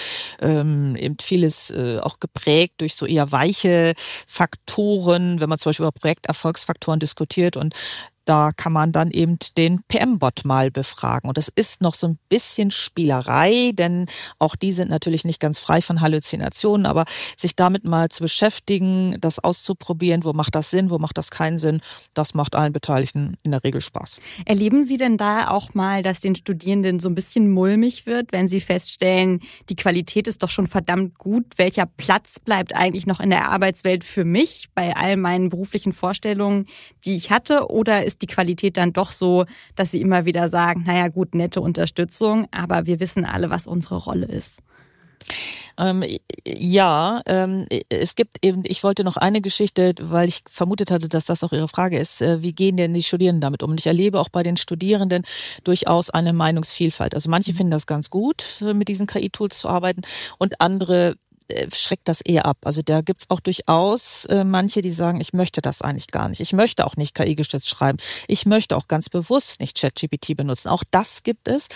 eben vieles auch geprägt durch so eher weiche Faktoren, wenn man zum Beispiel über Projekterfolgsfaktoren diskutiert und da kann man dann eben den PM-Bot mal befragen. Und das ist noch so ein bisschen Spielerei, denn auch die sind natürlich nicht ganz frei von Halluzinationen. Aber sich damit mal zu beschäftigen, das auszuprobieren, wo macht das Sinn, wo macht das keinen Sinn, das macht allen Beteiligten in der Regel Spaß. Erleben Sie denn da auch mal, dass den Studierenden so ein bisschen mulmig wird, wenn sie feststellen, die Qualität ist doch schon verdammt gut. Welcher Platz bleibt eigentlich noch in der Arbeitswelt für mich bei all meinen beruflichen Vorstellungen, die ich hatte? Oder ist die Qualität dann doch so, dass sie immer wieder sagen, naja gut, nette Unterstützung, aber wir wissen alle, was unsere Rolle ist? Es gibt eben, ich wollte noch eine Geschichte, weil ich vermutet hatte, dass das auch Ihre Frage ist, wie gehen denn die Studierenden damit um? Und ich erlebe auch bei den Studierenden durchaus eine Meinungsvielfalt. Also manche finden das ganz gut, mit diesen KI-Tools zu arbeiten und andere schreckt das eher ab. Also da gibt's auch durchaus manche, die sagen, ich möchte das eigentlich gar nicht. Ich möchte auch nicht KI-gestützt schreiben. Ich möchte auch ganz bewusst nicht ChatGPT benutzen. Auch das gibt es.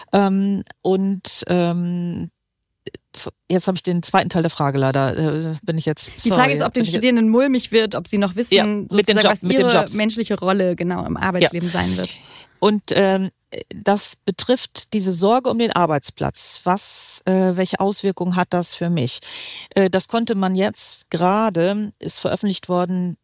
Jetzt habe ich den zweiten Teil der Frage leider. Bin ich jetzt. Die Frage ist, ob den Studierenden mulmig wird, ob sie noch wissen, was ihre menschliche Rolle genau im Arbeitsleben sein wird. Und das betrifft diese Sorge um den Arbeitsplatz. Welche Auswirkungen hat das für mich? Das konnte man jetzt gerade, ist veröffentlicht worden,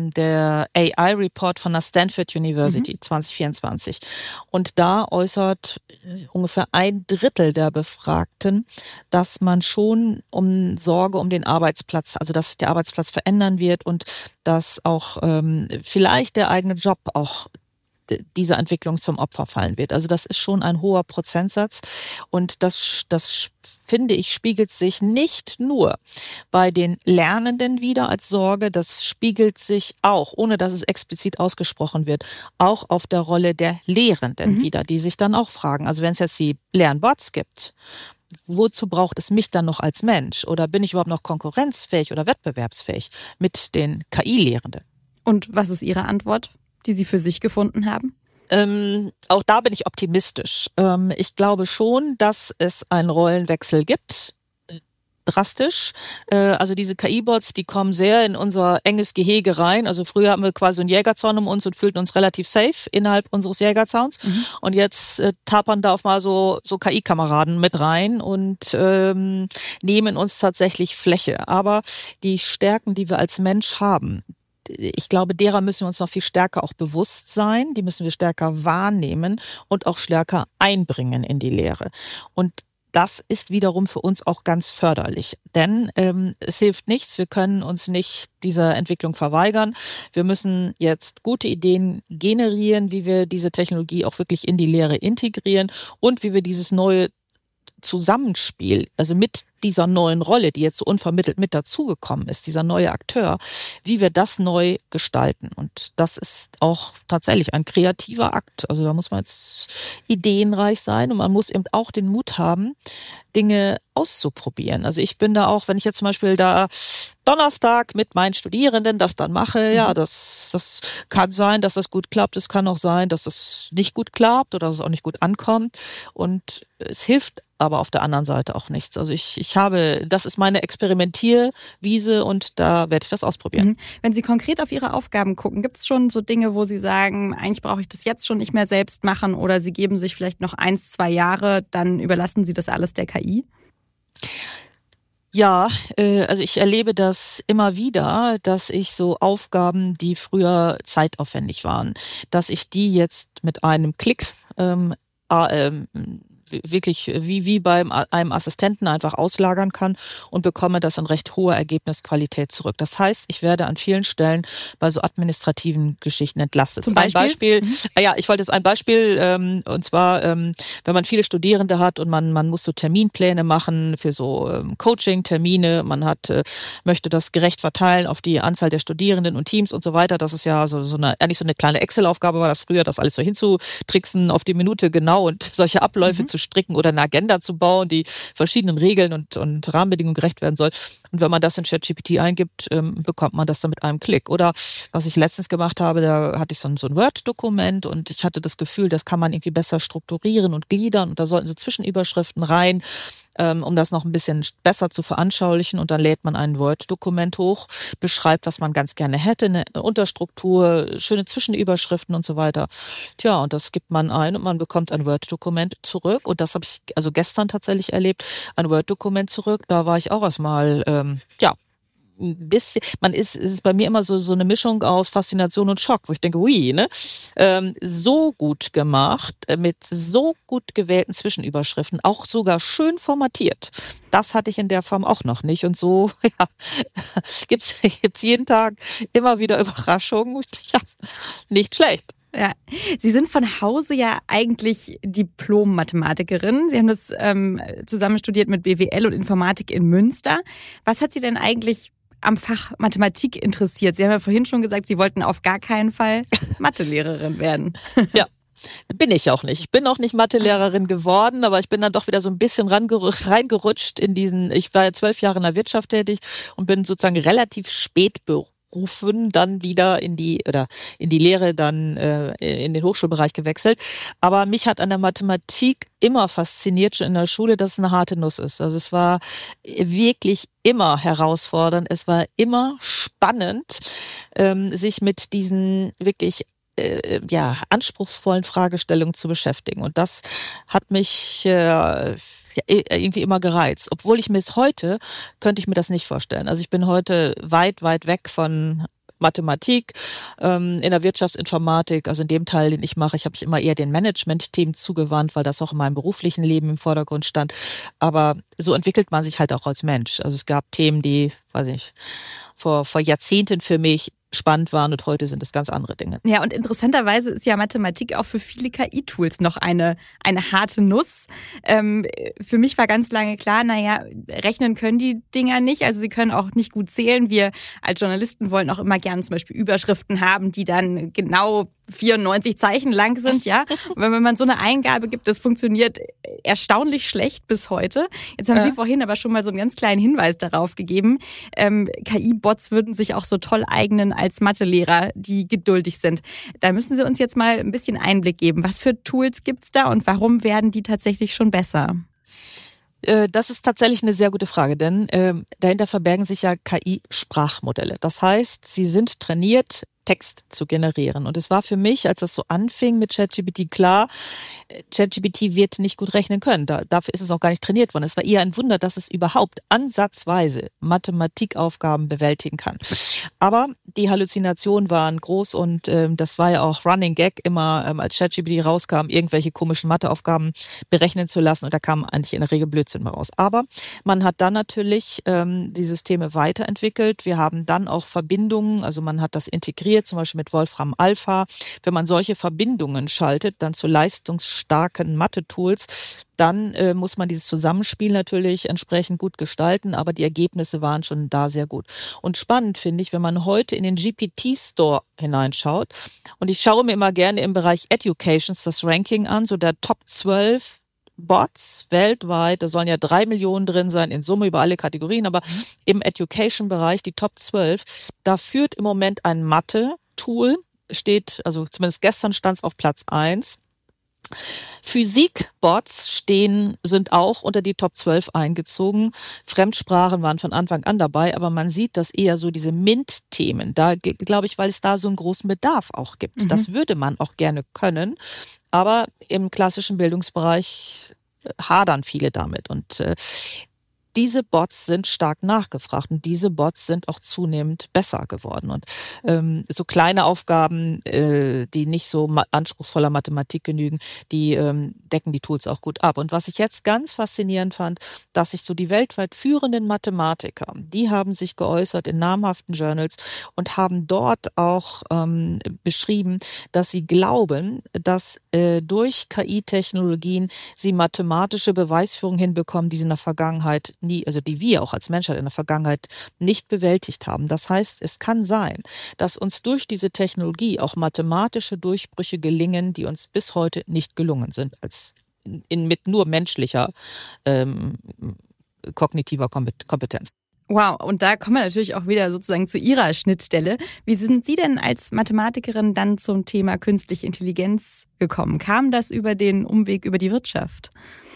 der AI-Report von der Stanford University 2024. Und da äußert ungefähr 1/3 der Befragten, dass man schon Sorge um den Arbeitsplatz, also dass sich der Arbeitsplatz verändern wird und dass auch vielleicht der eigene Job auch dieser Entwicklung zum Opfer fallen wird. Also das ist schon ein hoher Prozentsatz und das finde ich, spiegelt sich nicht nur bei den Lernenden wieder als Sorge, das spiegelt sich auch, ohne dass es explizit ausgesprochen wird, auch auf der Rolle der Lehrenden wieder, die sich dann auch fragen, also wenn es jetzt die Lernbots gibt, wozu braucht es mich dann noch als Mensch oder bin ich überhaupt noch konkurrenzfähig oder wettbewerbsfähig mit den KI-Lehrenden? Und was ist Ihre Antwort, die Sie für sich gefunden haben? Auch da bin ich optimistisch. Ich glaube schon, dass es einen Rollenwechsel gibt. Drastisch. Also diese KI-Bots, die kommen sehr in unser enges Gehege rein. Also früher haben wir quasi einen Jägerzaun um uns und fühlten uns relativ safe innerhalb unseres Jägerzauns. Und jetzt tapern da auf mal so KI-Kameraden mit rein und nehmen uns tatsächlich Fläche. Aber die Stärken, die wir als Mensch haben, ich glaube, derer müssen wir uns noch viel stärker auch bewusst sein. Die müssen wir stärker wahrnehmen und auch stärker einbringen in die Lehre. Und das ist wiederum für uns auch ganz förderlich. Denn es hilft nichts, wir können uns nicht dieser Entwicklung verweigern. Wir müssen jetzt gute Ideen generieren, wie wir diese Technologie auch wirklich in die Lehre integrieren und wie wir dieses neue Zusammenspiel, also mit dieser neuen Rolle, die jetzt so unvermittelt mit dazugekommen ist, dieser neue Akteur, wie wir das neu gestalten. Und das ist auch tatsächlich ein kreativer Akt. Also da muss man jetzt ideenreich sein und man muss eben auch den Mut haben, Dinge auszuprobieren. Also ich bin da auch, wenn ich jetzt zum Beispiel da Donnerstag mit meinen Studierenden das dann mache, ja, das kann sein, dass das gut klappt. Es kann auch sein, dass es nicht gut klappt oder dass es auch nicht gut ankommt. Und es hilft aber auf der anderen Seite auch nichts. Also das ist meine Experimentierwiese und da werde ich das ausprobieren. Wenn Sie konkret auf Ihre Aufgaben gucken, gibt es schon so Dinge, wo Sie sagen, eigentlich brauche ich das jetzt schon nicht mehr selbst machen oder Sie geben sich vielleicht noch 1-2 Jahre, dann überlassen Sie das alles der KI? Ja, also ich erlebe das immer wieder, dass ich so Aufgaben, die früher zeitaufwendig waren, dass ich die jetzt mit einem Klick wirklich wie bei einem Assistenten einfach auslagern kann und bekomme das in recht hoher Ergebnisqualität zurück. Das heißt, ich werde an vielen Stellen bei so administrativen Geschichten entlastet. Zum Beispiel? Ich wollte jetzt ein Beispiel, und zwar, wenn man viele Studierende hat und man muss so Terminpläne machen für so Coaching-Termine, man möchte das gerecht verteilen auf die Anzahl der Studierenden und Teams und so weiter. Das ist ja eigentlich so eine kleine Excel-Aufgabe, war das früher, das alles so hinzutricksen auf die Minute genau und solche Abläufe zu stricken oder eine Agenda zu bauen, die verschiedenen Regeln und Rahmenbedingungen gerecht werden soll. Und wenn man das in ChatGPT eingibt, bekommt man das dann mit einem Klick. Oder was ich letztens gemacht habe, da hatte ich so ein Word-Dokument und ich hatte das Gefühl, das kann man irgendwie besser strukturieren und gliedern und da sollten so Zwischenüberschriften rein, um das noch ein bisschen besser zu veranschaulichen und dann lädt man ein Word-Dokument hoch, beschreibt, was man ganz gerne hätte, eine Unterstruktur, schöne Zwischenüberschriften und so weiter. Tja, und das gibt man ein und man bekommt ein Word-Dokument zurück und das habe ich also gestern tatsächlich erlebt, ein Word-Dokument zurück, da war ich auch erstmal, ein bisschen, es ist bei mir immer so eine Mischung aus Faszination und Schock, wo ich denke, ui, ne? So gut gemacht, mit so gut gewählten Zwischenüberschriften, auch sogar schön formatiert. Das hatte ich in der Form auch noch nicht. Und so, ja, gibt's jeden Tag immer wieder Überraschungen. Ja, nicht schlecht. Ja, Sie sind von Hause ja eigentlich Diplom-Mathematikerin. Sie haben das zusammen studiert mit BWL und Informatik in Münster. Was hat Sie denn eigentlich am Fach Mathematik interessiert? Sie haben ja vorhin schon gesagt, Sie wollten auf gar keinen Fall Mathelehrerin werden. Ja. Bin ich auch nicht. Ich bin auch nicht Mathelehrerin geworden, aber ich bin dann doch wieder so ein bisschen reingerutscht ich war ja 12 Jahre in der Wirtschaft tätig und bin sozusagen relativ spät berufen dann wieder in die Lehre dann in den Hochschulbereich gewechselt. Aber mich hat an der Mathematik immer fasziniert, schon in der Schule, dass es eine harte Nuss ist. Also es war wirklich immer herausfordernd, es war immer spannend, sich mit diesen wirklich anspruchsvollen Fragestellungen zu beschäftigen. Und das hat mich irgendwie immer gereizt. Obwohl könnte ich mir das nicht vorstellen. Also ich bin heute weit, weit weg von Mathematik, in der Wirtschaftsinformatik, also in dem Teil, den ich mache. Ich habe mich immer eher den Management-Themen zugewandt, weil das auch in meinem beruflichen Leben im Vordergrund stand. Aber so entwickelt man sich halt auch als Mensch. Also es gab Themen, die, weiß ich, vor Jahrzehnten für mich spannend waren und heute sind es ganz andere Dinge. Ja, und interessanterweise ist ja Mathematik auch für viele KI-Tools noch eine harte Nuss. Für mich war ganz lange klar, rechnen können die Dinger nicht, also sie können auch nicht gut zählen. Wir als Journalisten wollen auch immer gerne zum Beispiel Überschriften haben, die dann genau 94 Zeichen lang sind, ja. Und wenn man so eine Eingabe gibt, das funktioniert erstaunlich schlecht bis heute. Jetzt haben Sie vorhin aber schon mal so einen ganz kleinen Hinweis darauf gegeben. KI-Bots würden sich auch so toll eignen als Mathelehrer, die geduldig sind. Da müssen Sie uns jetzt mal ein bisschen Einblick geben. Was für Tools gibt's da und warum werden die tatsächlich schon besser? Das ist tatsächlich eine sehr gute Frage, denn dahinter verbergen sich ja KI-Sprachmodelle. Das heißt, sie sind trainiert, Text zu generieren. Und es war für mich, als das so anfing mit ChatGPT, klar, ChatGPT wird nicht gut rechnen können. Dafür ist es auch gar nicht trainiert worden. Es war eher ein Wunder, dass es überhaupt ansatzweise Mathematikaufgaben bewältigen kann. Aber die Halluzinationen waren groß und das war ja auch Running Gag, immer als ChatGPT rauskam, irgendwelche komischen Matheaufgaben berechnen zu lassen und da kam eigentlich in der Regel Blödsinn raus. Aber man hat dann natürlich die Systeme weiterentwickelt. Wir haben dann auch Verbindungen, also man hat das integriert demonstriert, zum Beispiel mit Wolfram Alpha. Wenn man solche Verbindungen schaltet, dann zu leistungsstarken Mathe-Tools, dann muss man dieses Zusammenspiel natürlich entsprechend gut gestalten, aber die Ergebnisse waren schon da sehr gut. Und spannend finde ich, wenn man heute in den GPT-Store hineinschaut, und ich schaue mir immer gerne im Bereich Educations das Ranking an, so der Top 12 Bots weltweit, da sollen ja 3 Millionen drin sein, in Summe über alle Kategorien, aber im Education-Bereich die Top 12, da führt im Moment ein Mathe-Tool, steht, also zumindest gestern stand es auf Platz 1. Physik-Bots sind auch unter die Top 12 eingezogen. Fremdsprachen waren von Anfang an dabei, aber man sieht, dass eher so diese MINT-Themen, da glaube ich, weil es da so einen großen Bedarf auch gibt. Das würde man auch gerne können, aber im klassischen Bildungsbereich hadern viele damit. Und diese Bots sind stark nachgefragt und diese Bots sind auch zunehmend besser geworden. Und so kleine Aufgaben, die nicht so anspruchsvoller Mathematik genügen, die decken die Tools auch gut ab. Und was ich jetzt ganz faszinierend fand, dass sich so die weltweit führenden Mathematiker, die haben sich geäußert in namhaften Journals und haben dort auch beschrieben, dass sie glauben, dass durch KI-Technologien sie mathematische Beweisführung hinbekommen, die sie in der Vergangenheit die wir auch als Menschheit in der Vergangenheit nicht bewältigt haben. Das heißt, es kann sein, dass uns durch diese Technologie auch mathematische Durchbrüche gelingen, die uns bis heute nicht gelungen sind, als mit nur menschlicher kognitiver Kompetenz. Wow, und da kommen wir natürlich auch wieder sozusagen zu Ihrer Schnittstelle. Wie sind Sie denn als Mathematikerin dann zum Thema künstliche Intelligenz gekommen? Kam das über den Umweg über die Wirtschaft?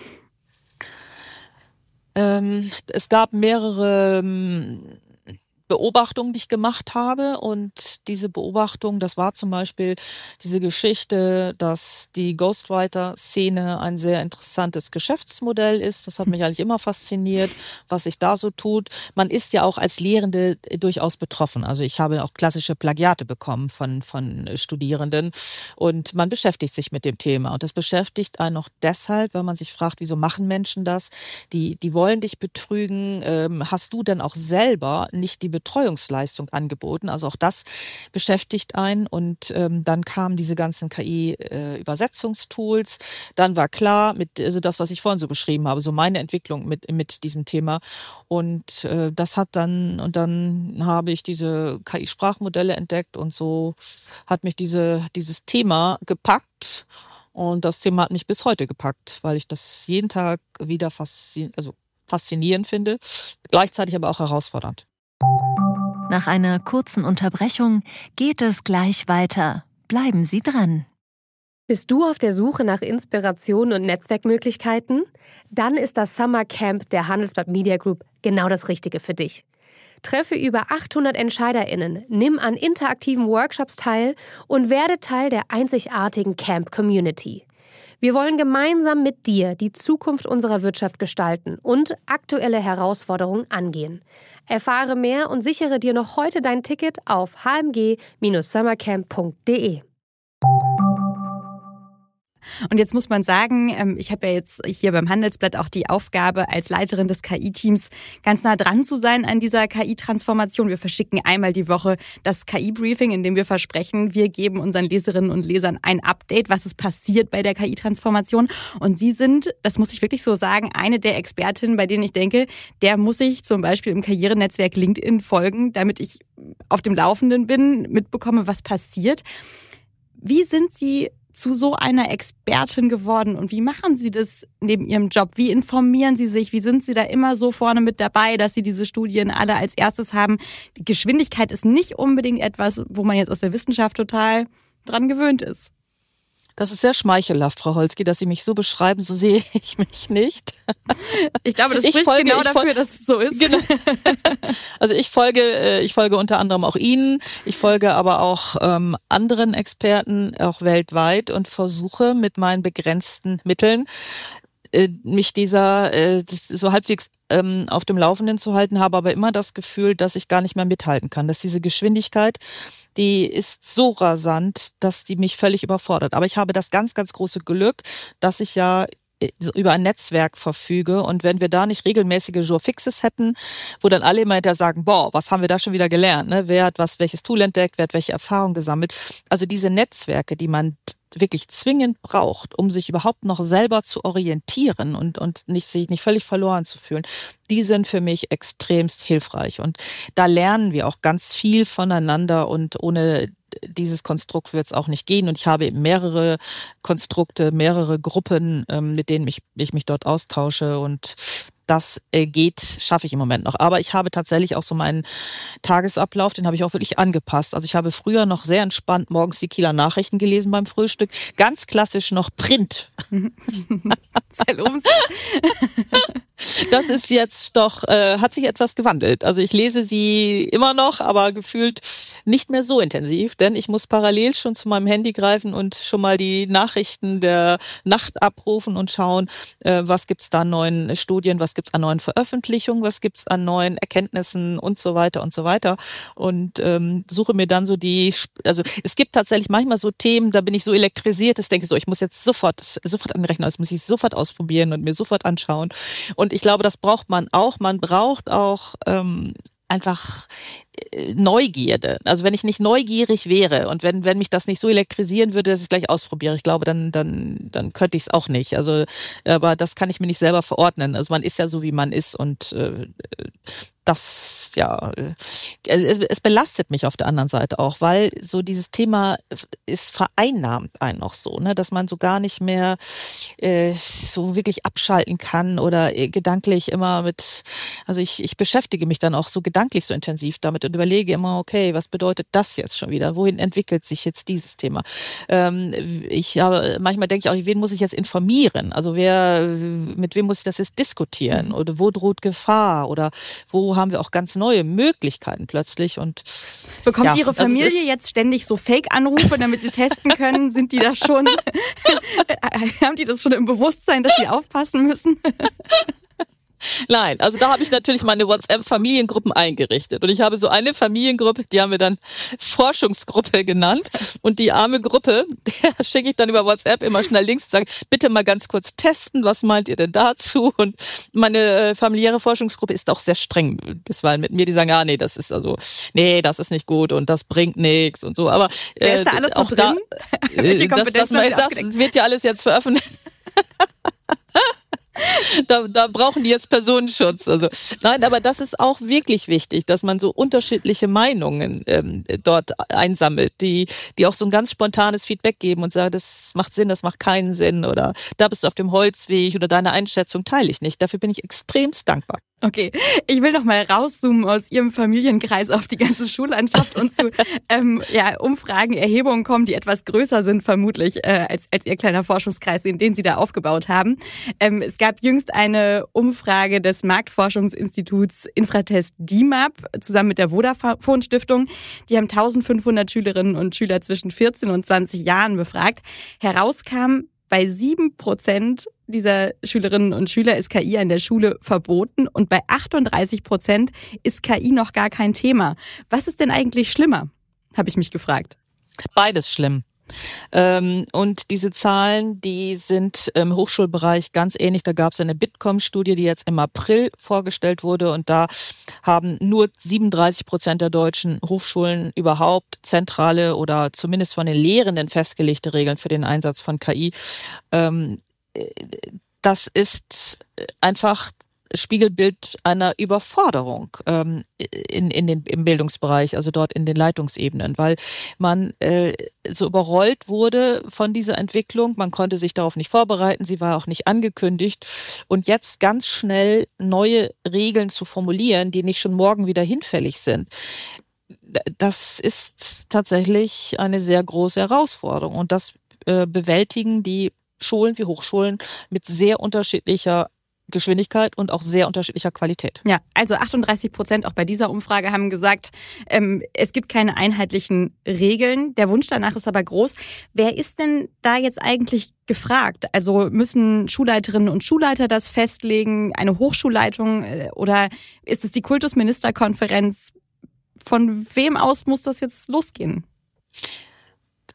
Es gab mehrere Beobachtungen, die ich gemacht habe, und diese Beobachtung, das war zum Beispiel diese Geschichte, dass die Ghostwriter-Szene ein sehr interessantes Geschäftsmodell ist. Das hat mich eigentlich immer fasziniert, was sich da so tut. Man ist ja auch als Lehrende durchaus betroffen. Also ich habe auch klassische Plagiate bekommen von Studierenden und man beschäftigt sich mit dem Thema. Und das beschäftigt einen auch deshalb, weil man sich fragt, wieso machen Menschen das? Die wollen dich betrügen. Hast du denn auch selber nicht die Betreuungsleistung angeboten? Also auch das beschäftigt einen. Und dann kamen diese ganzen KI-Übersetzungstools. Dann war klar, also das, was ich vorhin so beschrieben habe, so meine Entwicklung mit diesem Thema. Und dann habe ich diese KI-Sprachmodelle entdeckt und so hat mich dieses Thema gepackt. Und das Thema hat mich bis heute gepackt, weil ich das jeden Tag wieder faszinierend finde, gleichzeitig aber auch herausfordernd. Nach einer kurzen Unterbrechung geht es gleich weiter. Bleiben Sie dran. Bist du auf der Suche nach Inspiration und Netzwerkmöglichkeiten? Dann ist das Summer Camp der Handelsblatt Media Group genau das Richtige für dich. Treffe über 800 EntscheiderInnen, nimm an interaktiven Workshops teil und werde Teil der einzigartigen Camp-Community. Wir wollen gemeinsam mit dir die Zukunft unserer Wirtschaft gestalten und aktuelle Herausforderungen angehen. Erfahre mehr und sichere dir noch heute dein Ticket auf hmg-summercamp.de. Und jetzt muss man sagen, ich habe ja jetzt hier beim Handelsblatt auch die Aufgabe, als Leiterin des KI-Teams ganz nah dran zu sein an dieser KI-Transformation. Wir verschicken einmal die Woche das KI-Briefing, in dem wir versprechen, wir geben unseren Leserinnen und Lesern ein Update, was ist passiert bei der KI-Transformation. Und Sie sind, das muss ich wirklich so sagen, eine der Expertinnen, bei denen ich denke, der muss ich zum Beispiel im Karrierenetzwerk LinkedIn folgen, damit ich auf dem Laufenden bin, mitbekomme, was passiert. Wie sind Sie zu so einer Expertin geworden und wie machen Sie das neben Ihrem Job? Wie informieren Sie sich? Wie sind Sie da immer so vorne mit dabei, dass Sie diese Studien alle als erstes haben? Die Geschwindigkeit ist nicht unbedingt etwas, wo man jetzt aus der Wissenschaft total dran gewöhnt ist. Das ist sehr schmeichelhaft, Frau Holzki, dass Sie mich so beschreiben, so sehe ich mich nicht. Ich glaube, das spricht genau dafür, dass es so ist. Genau. Also ich folge unter anderem auch Ihnen, ich folge aber auch anderen Experten, auch weltweit, und versuche mit meinen begrenzten Mitteln mich so halbwegs auf dem Laufenden zu halten, habe aber immer das Gefühl, dass ich gar nicht mehr mithalten kann, dass diese Geschwindigkeit, die ist so rasant, dass die mich völlig überfordert. Aber ich habe das ganz, ganz große Glück, dass ich ja über ein Netzwerk verfüge. Und wenn wir da nicht regelmäßige Jour fixes hätten, wo dann alle immer hinterher sagen, boah, was haben wir da schon wieder gelernt? Ne? Wer hat welches Tool entdeckt, wer hat welche Erfahrung gesammelt? Also diese Netzwerke, die man wirklich zwingend braucht, um sich überhaupt noch selber zu orientieren und sich nicht völlig verloren zu fühlen, die sind für mich extremst hilfreich. Und da lernen wir auch ganz viel voneinander und ohne dieses Konstrukt wird es auch nicht gehen. Und ich habe eben mehrere Konstrukte, mehrere Gruppen, mit denen ich mich dort austausche und das schaffe ich im Moment noch. Aber ich habe tatsächlich auch so meinen Tagesablauf, den habe ich auch wirklich angepasst. Also ich habe früher noch sehr entspannt morgens die Kieler Nachrichten gelesen beim Frühstück. Ganz klassisch noch Print. Das ist jetzt doch, hat sich etwas gewandelt. Also ich lese sie immer noch, aber gefühlt nicht mehr so intensiv, denn ich muss parallel schon zu meinem Handy greifen und schon mal die Nachrichten der Nacht abrufen und schauen, was gibt's da an neuen Studien, was gibt's an neuen Veröffentlichungen, was gibt's an neuen Erkenntnissen und so weiter und so weiter. Und suche mir dann so also es gibt tatsächlich manchmal so Themen, da bin ich so elektrisiert, dass ich denke so, ich muss jetzt sofort an den Rechner, das muss ich sofort ausprobieren und mir sofort anschauen. Und ich glaube, das braucht man auch. Man braucht auch einfach Neugierde. Also wenn ich nicht neugierig wäre und wenn mich das nicht so elektrisieren würde, dass ich es gleich ausprobiere, ich glaube, dann könnte ich es auch nicht. Also, aber das kann ich mir nicht selber verordnen. Also man ist ja so, wie man ist und das, ja, es belastet mich auf der anderen Seite auch, weil so dieses Thema ist vereinnahmt einen auch so, ne, dass man so gar nicht mehr so wirklich abschalten kann oder gedanklich immer also ich beschäftige mich dann auch so gedanklich so intensiv damit und überlege immer, okay, was bedeutet das jetzt schon wieder? Wohin entwickelt sich jetzt dieses Thema? Manchmal denke ich auch, wen muss ich jetzt informieren? Also mit wem muss ich das jetzt diskutieren? Oder wo droht Gefahr? Oder wo haben wir auch ganz neue Möglichkeiten plötzlich? Und bekommt Ihre Familie jetzt ständig so Fake-Anrufe, damit sie testen können? Sind die da schon, haben die das schon im Bewusstsein, dass sie aufpassen müssen? Nein, also da habe ich natürlich meine WhatsApp-Familiengruppen eingerichtet. Und ich habe so eine Familiengruppe, die haben wir dann Forschungsgruppe genannt. Und die arme Gruppe, der schicke ich dann über WhatsApp immer schnell Links und sage, bitte mal ganz kurz testen, was meint ihr denn dazu? Und meine familiäre Forschungsgruppe ist auch sehr streng bisweilen mit mir. Die sagen, das ist nicht gut und das bringt nichts und so. Aber wer ist da alles so drin? Das wird ja alles jetzt veröffentlicht. Da brauchen die jetzt Personenschutz. Also nein, aber das ist auch wirklich wichtig, dass man so unterschiedliche Meinungen dort einsammelt, die auch so ein ganz spontanes Feedback geben und sagen, das macht Sinn, das macht keinen Sinn oder da bist du auf dem Holzweg oder deine Einschätzung teile ich nicht. Dafür bin ich extremst dankbar. Okay, ich will noch mal rauszoomen aus Ihrem Familienkreis auf die ganze Schullandschaft und zu Umfragen, Erhebungen kommen, die etwas größer sind vermutlich als Ihr kleiner Forschungskreis, den Sie da aufgebaut haben. Es gab jüngst eine Umfrage des Marktforschungsinstituts Infratest DIMAP zusammen mit der Vodafone Stiftung. Die haben 1500 Schülerinnen und Schüler zwischen 14 und 20 Jahren befragt. Herauskam, bei 7% dieser Schülerinnen und Schüler ist KI an der Schule verboten und bei 38% ist KI noch gar kein Thema. Was ist denn eigentlich schlimmer, habe ich mich gefragt. Beides schlimm. Und diese Zahlen, die sind im Hochschulbereich ganz ähnlich. Da gab es eine Bitkom-Studie, die jetzt im April vorgestellt wurde. Und da haben nur 37% der deutschen Hochschulen überhaupt zentrale oder zumindest von den Lehrenden festgelegte Regeln für den Einsatz von KI. Das ist einfach Spiegelbild einer Überforderung im Bildungsbereich, also dort in den Leitungsebenen, weil man so überrollt wurde von dieser Entwicklung. Man konnte sich darauf nicht vorbereiten, sie war auch nicht angekündigt. Und jetzt ganz schnell neue Regeln zu formulieren, die nicht schon morgen wieder hinfällig sind, das ist tatsächlich eine sehr große Herausforderung. Und das bewältigen die Schulen wie Hochschulen mit sehr unterschiedlicher Geschwindigkeit und auch sehr unterschiedlicher Qualität. Ja, also 38% auch bei dieser Umfrage haben gesagt, es gibt keine einheitlichen Regeln. Der Wunsch danach ist aber groß. Wer ist denn da jetzt eigentlich gefragt? Also müssen Schulleiterinnen und Schulleiter das festlegen, eine Hochschulleitung oder ist es die Kultusministerkonferenz? Von wem aus muss das jetzt losgehen?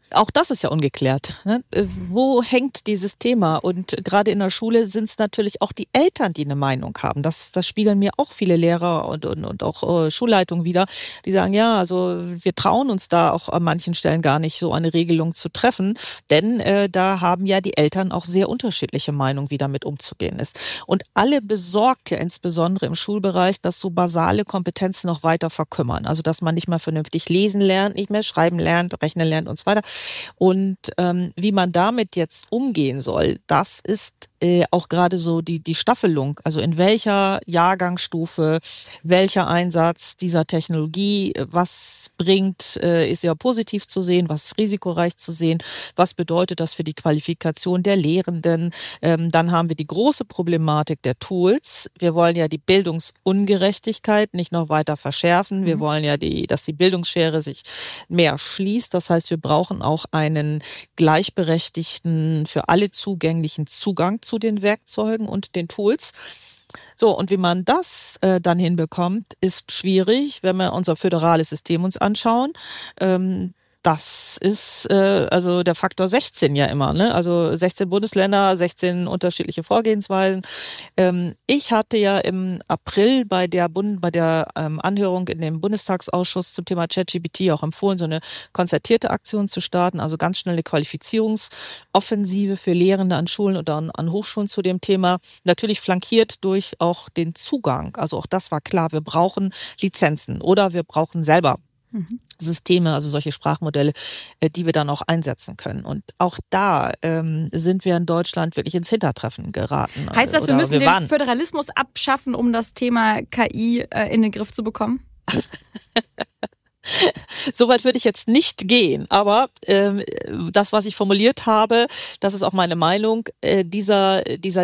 Auch das ist ja ungeklärt. Ne? Wo hängt dieses Thema? Und gerade in der Schule sind es natürlich auch die Eltern, die eine Meinung haben. Das spiegeln mir auch viele Lehrer und auch Schulleitungen wieder, die sagen, ja, also wir trauen uns da auch an manchen Stellen gar nicht, so eine Regelung zu treffen, denn da haben ja die Eltern auch sehr unterschiedliche Meinungen, wie damit umzugehen ist. Und alle besorgt ja insbesondere im Schulbereich, dass so basale Kompetenzen noch weiter verkümmern. Also dass man nicht mehr vernünftig lesen lernt, nicht mehr schreiben lernt, rechnen lernt und so weiter. Und wie man damit jetzt umgehen soll, das ist auch gerade so die Staffelung, also in welcher Jahrgangsstufe, welcher Einsatz dieser Technologie, was bringt, ist ja positiv zu sehen, was ist risikoreich zu sehen, was bedeutet das für die Qualifikation der Lehrenden. Dann haben wir die große Problematik der Tools. Wir wollen ja die Bildungsungerechtigkeit nicht noch weiter verschärfen. Wir wollen ja, dass die Bildungsschere sich mehr schließt. Das heißt, wir brauchen auch einen gleichberechtigten, für alle zugänglichen Zugang zu den Werkzeugen und den Tools. So, und wie man das dann hinbekommt, ist schwierig, wenn wir unser föderales System uns anschauen. Das ist also der Faktor 16 ja immer, ne? Also 16 Bundesländer, 16 unterschiedliche Vorgehensweisen. Ich hatte ja im April bei der Anhörung in dem Bundestagsausschuss zum Thema ChatGPT auch empfohlen, so eine konzertierte Aktion zu starten, also ganz schnell eine Qualifizierungsoffensive für Lehrende an Schulen oder an Hochschulen zu dem Thema. Natürlich flankiert durch auch den Zugang. Also auch das war klar, wir brauchen Lizenzen oder wir brauchen selber Systeme, also solche Sprachmodelle, die wir dann auch einsetzen können. Und auch da sind wir in Deutschland wirklich ins Hintertreffen geraten. Heißt das, wir müssen den Föderalismus abschaffen, um das Thema KI in den Griff zu bekommen? Soweit würde ich jetzt nicht gehen, aber das, was ich formuliert habe, das ist auch meine Meinung, diese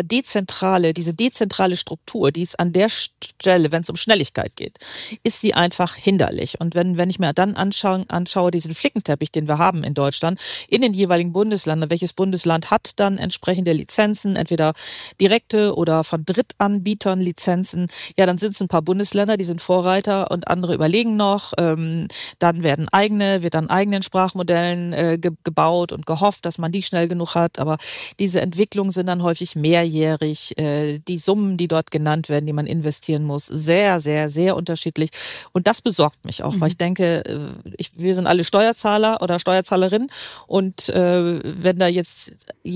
dezentrale Struktur, die ist an der Stelle, wenn es um Schnelligkeit geht, ist sie einfach hinderlich. Und wenn ich mir dann anschaue, diesen Flickenteppich, den wir haben in Deutschland, in den jeweiligen Bundesländern, welches Bundesland hat dann entsprechende Lizenzen, entweder direkte oder von Drittanbietern Lizenzen, ja, dann sind es ein paar Bundesländer, die sind Vorreiter und andere überlegen noch. Dann wird an eigenen Sprachmodellen gebaut und gehofft, dass man die schnell genug hat. Aber diese Entwicklungen sind dann häufig mehrjährig. Die Summen, die dort genannt werden, die man investieren muss, sehr, sehr, sehr unterschiedlich. Und das besorgt mich auch, weil ich denke, wir sind alle Steuerzahler oder Steuerzahlerinnen. Und wenn da jetzt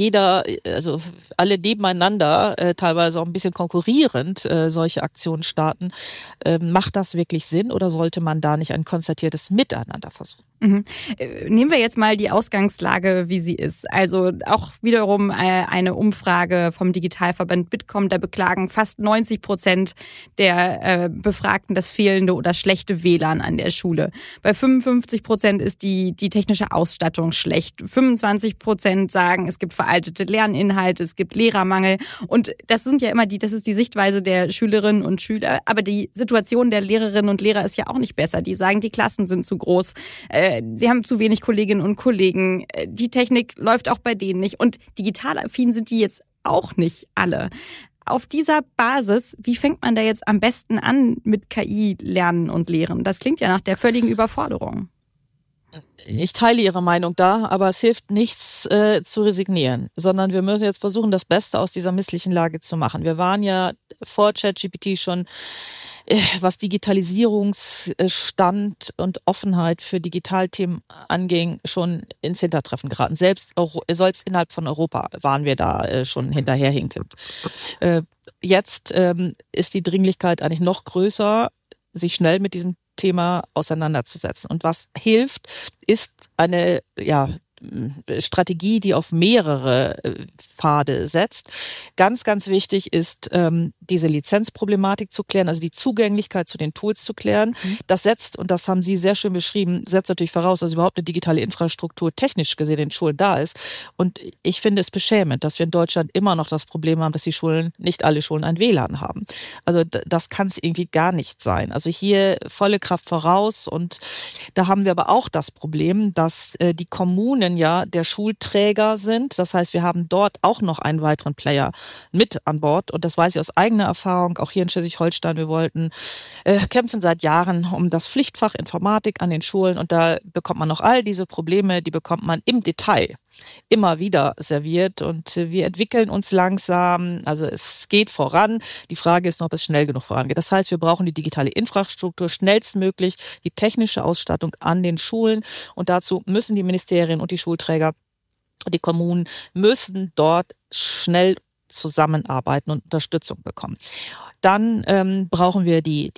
also alle nebeneinander, teilweise auch ein bisschen konkurrierend, solche Aktionen starten, macht das wirklich Sinn oder sollte man da nicht ein konzertiertes Miteinander versuchen? Nehmen wir jetzt mal die Ausgangslage, wie sie ist. Also auch wiederum eine Umfrage vom Digitalverband Bitkom, da beklagen fast 90% der Befragten das fehlende oder schlechte WLAN an der Schule. Bei 55% ist die technische Ausstattung schlecht. 25% sagen, es gibt veraltete Lerninhalte, es gibt Lehrermangel. Und das ist die Sichtweise der Schülerinnen und Schüler. Aber die Situation der Lehrerinnen und Lehrer ist ja auch nicht besser. Die sagen, die Klassen sind zu groß. Sie haben zu wenig Kolleginnen und Kollegen. Die Technik läuft auch bei denen nicht. Und digital affin sind die jetzt auch nicht alle. Auf dieser Basis, wie fängt man da jetzt am besten an mit KI lernen und lehren? Das klingt ja nach der völligen Überforderung. Ich teile Ihre Meinung da, aber es hilft nichts zu resignieren, sondern wir müssen jetzt versuchen, das Beste aus dieser misslichen Lage zu machen. Wir waren ja vor ChatGPT schon, was Digitalisierungsstand und Offenheit für Digitalthemen anging, schon ins Hintertreffen geraten. Selbst innerhalb von Europa waren wir da schon hinterherhinkend. Jetzt ist die Dringlichkeit eigentlich noch größer, sich schnell mit diesem Thema auseinanderzusetzen. Und was hilft, ist eine Strategie, die auf mehrere Pfade setzt. Ganz, ganz wichtig ist, diese Lizenzproblematik zu klären, also die Zugänglichkeit zu den Tools zu klären. Das setzt, und das haben Sie sehr schön beschrieben, setzt natürlich voraus, dass überhaupt eine digitale Infrastruktur technisch gesehen in den Schulen da ist. Und ich finde es beschämend, dass wir in Deutschland immer noch das Problem haben, dass nicht alle Schulen ein WLAN haben. Also das kann es irgendwie gar nicht sein. Also hier volle Kraft voraus. Und da haben wir aber auch das Problem, dass die Kommunen Schulen ja der Schulträger sind. Das heißt, wir haben dort auch noch einen weiteren Player mit an Bord. Und das weiß ich aus eigener Erfahrung, auch hier in Schleswig-Holstein. Wir wollten kämpfen seit Jahren um das Pflichtfach Informatik an den Schulen. Und da bekommt man noch all diese Probleme, die bekommt man im Detail immer wieder serviert. Und wir entwickeln uns langsam. Also es geht voran. Die Frage ist noch, ob es schnell genug vorangeht. Das heißt, wir brauchen die digitale Infrastruktur schnellstmöglich, die technische Ausstattung an den Schulen. Und dazu müssen die Ministerien und die Schulträger, die Kommunen müssen dort schnell zusammenarbeiten und Unterstützung bekommen. Dann brauchen wir die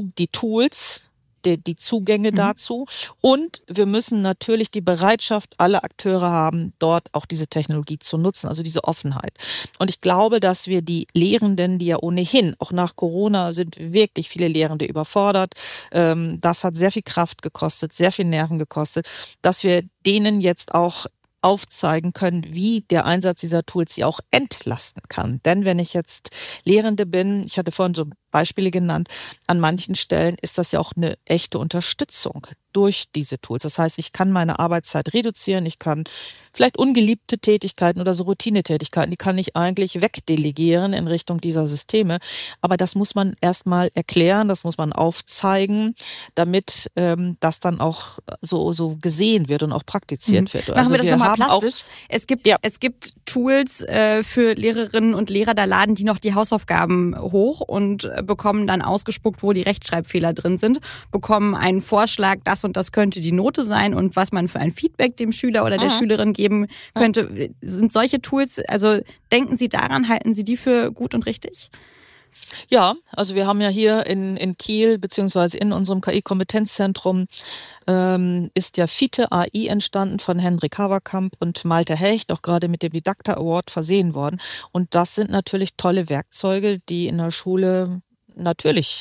Tools, die Zugänge dazu. Und wir müssen natürlich die Bereitschaft aller Akteure haben, dort auch diese Technologie zu nutzen, also diese Offenheit. Und ich glaube, dass wir die Lehrenden, die ja ohnehin, auch nach Corona sind wirklich viele Lehrende überfordert, das hat sehr viel Kraft gekostet, sehr viel Nerven gekostet, dass wir denen jetzt auch aufzeigen können, wie der Einsatz dieser Tools sie auch entlasten kann. Denn wenn ich jetzt Lehrende bin, ich hatte vorhin so Beispiele genannt, an manchen Stellen ist das ja auch eine echte Unterstützung durch diese Tools. Das heißt, ich kann meine Arbeitszeit reduzieren, ich kann vielleicht ungeliebte Tätigkeiten oder so Routinetätigkeiten, die kann ich eigentlich wegdelegieren in Richtung dieser Systeme. Aber das muss man erstmal erklären, das muss man aufzeigen, damit das dann auch so gesehen wird und auch praktiziert wird. Machen wir das nochmal plastisch. Es gibt Tools für Lehrerinnen und Lehrer, da laden die noch die Hausaufgaben hoch und bekommen dann ausgespuckt, wo die Rechtschreibfehler drin sind, bekommen einen Vorschlag, das und das könnte die Note sein und was man für ein Feedback dem Schüler oder der Schülerin geben könnte. Sind solche Tools, also denken Sie daran, halten Sie die für gut und richtig? Ja, also wir haben ja hier in Kiel beziehungsweise in unserem KI-Kompetenzzentrum ist ja FITE AI entstanden von Hendrik Haverkamp und Malte Hecht, auch gerade mit dem Didakta Award versehen worden. Und das sind natürlich tolle Werkzeuge, die in der Schule natürlich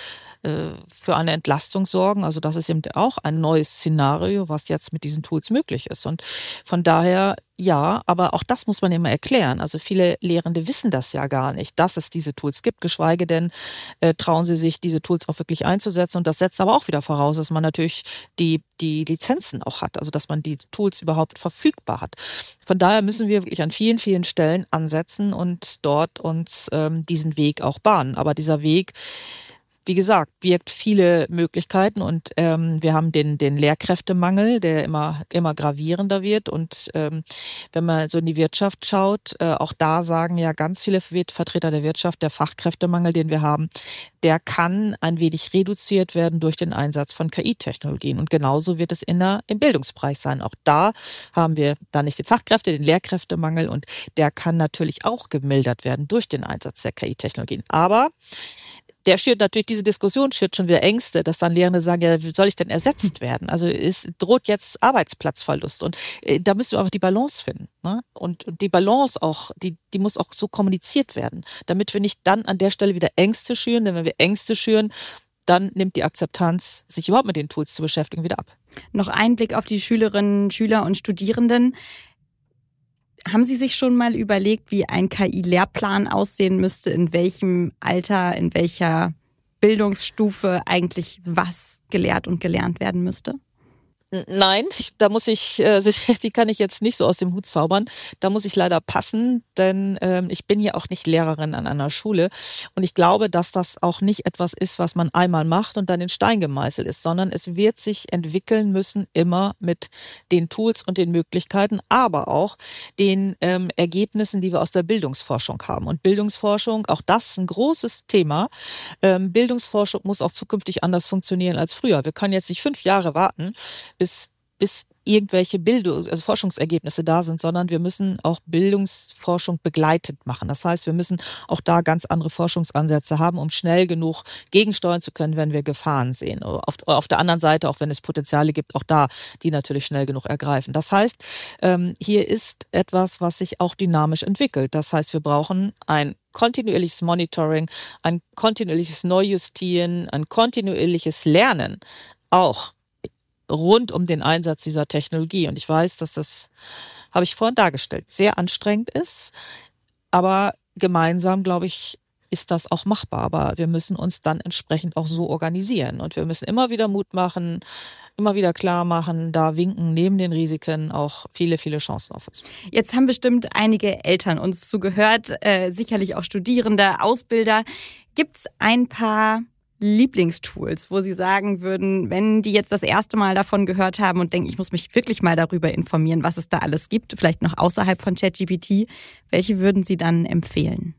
für eine Entlastung sorgen. Also das ist eben auch ein neues Szenario, was jetzt mit diesen Tools möglich ist. Und von daher, ja, aber auch das muss man immer erklären. Also viele Lehrende wissen das ja gar nicht, dass es diese Tools gibt, geschweige denn trauen sie sich, diese Tools auch wirklich einzusetzen. Und das setzt aber auch wieder voraus, dass man natürlich die Lizenzen auch hat, also dass man die Tools überhaupt verfügbar hat. Von daher müssen wir wirklich an vielen, vielen Stellen ansetzen und dort uns diesen Weg auch bahnen. Aber dieser Weg, wie gesagt, birgt viele Möglichkeiten und wir haben den Lehrkräftemangel, der immer gravierender wird. Und wenn man so in die Wirtschaft schaut, auch da sagen ja ganz viele Vertreter der Wirtschaft, der Fachkräftemangel, den wir haben, der kann ein wenig reduziert werden durch den Einsatz von KI-Technologien. Und genauso wird es im Bildungsbereich sein. Auch da haben wir dann nicht den Lehrkräftemangel und der kann natürlich auch gemildert werden durch den Einsatz der KI-Technologien. Aber diese Diskussion schürt schon wieder Ängste, dass dann Lehrende sagen, ja, wie soll ich denn ersetzt werden? Also es droht jetzt Arbeitsplatzverlust und da müssen wir einfach die Balance finden. Ne? Und die Balance auch, die muss auch so kommuniziert werden, damit wir nicht dann an der Stelle wieder Ängste schüren, denn wenn wir Ängste schüren, dann nimmt die Akzeptanz, sich überhaupt mit den Tools zu beschäftigen, wieder ab. Noch ein Blick auf die Schülerinnen, Schüler und Studierenden. Haben Sie sich schon mal überlegt, wie ein KI-Lehrplan aussehen müsste, in welchem Alter, in welcher Bildungsstufe eigentlich was gelehrt und gelernt werden müsste? Nein, die kann ich jetzt nicht so aus dem Hut zaubern. Da muss ich leider passen, denn ich bin ja auch nicht Lehrerin an einer Schule. Und ich glaube, dass das auch nicht etwas ist, was man einmal macht und dann in Stein gemeißelt ist, sondern es wird sich entwickeln müssen, immer mit den Tools und den Möglichkeiten, aber auch den Ergebnissen, die wir aus der Bildungsforschung haben. Und Bildungsforschung, auch das ist ein großes Thema. Bildungsforschung muss auch zukünftig anders funktionieren als früher. Wir können jetzt nicht 5 Jahre warten, bis irgendwelche Forschungsergebnisse da sind, sondern wir müssen auch Bildungsforschung begleitend machen. Das heißt, wir müssen auch da ganz andere Forschungsansätze haben, um schnell genug gegensteuern zu können, wenn wir Gefahren sehen. Auf der anderen Seite, auch wenn es Potenziale gibt, auch da, die natürlich schnell genug ergreifen. Das heißt, hier ist etwas, was sich auch dynamisch entwickelt. Das heißt, wir brauchen ein kontinuierliches Monitoring, ein kontinuierliches Neujustieren, ein kontinuierliches Lernen, auch rund um den Einsatz dieser Technologie. Und ich weiß, dass das, habe ich vorhin dargestellt, sehr anstrengend ist. Aber gemeinsam, glaube ich, ist das auch machbar. Aber wir müssen uns dann entsprechend auch so organisieren. Und wir müssen immer wieder Mut machen, immer wieder klar machen, da winken neben den Risiken auch viele, viele Chancen auf uns. Jetzt haben bestimmt einige Eltern uns zugehört, sicherlich auch Studierende, Ausbilder. Gibt's ein paar Lieblingstools, wo Sie sagen würden, wenn die jetzt das erste Mal davon gehört haben und denken, ich muss mich wirklich mal darüber informieren, was es da alles gibt, vielleicht noch außerhalb von ChatGPT, welche würden Sie dann empfehlen?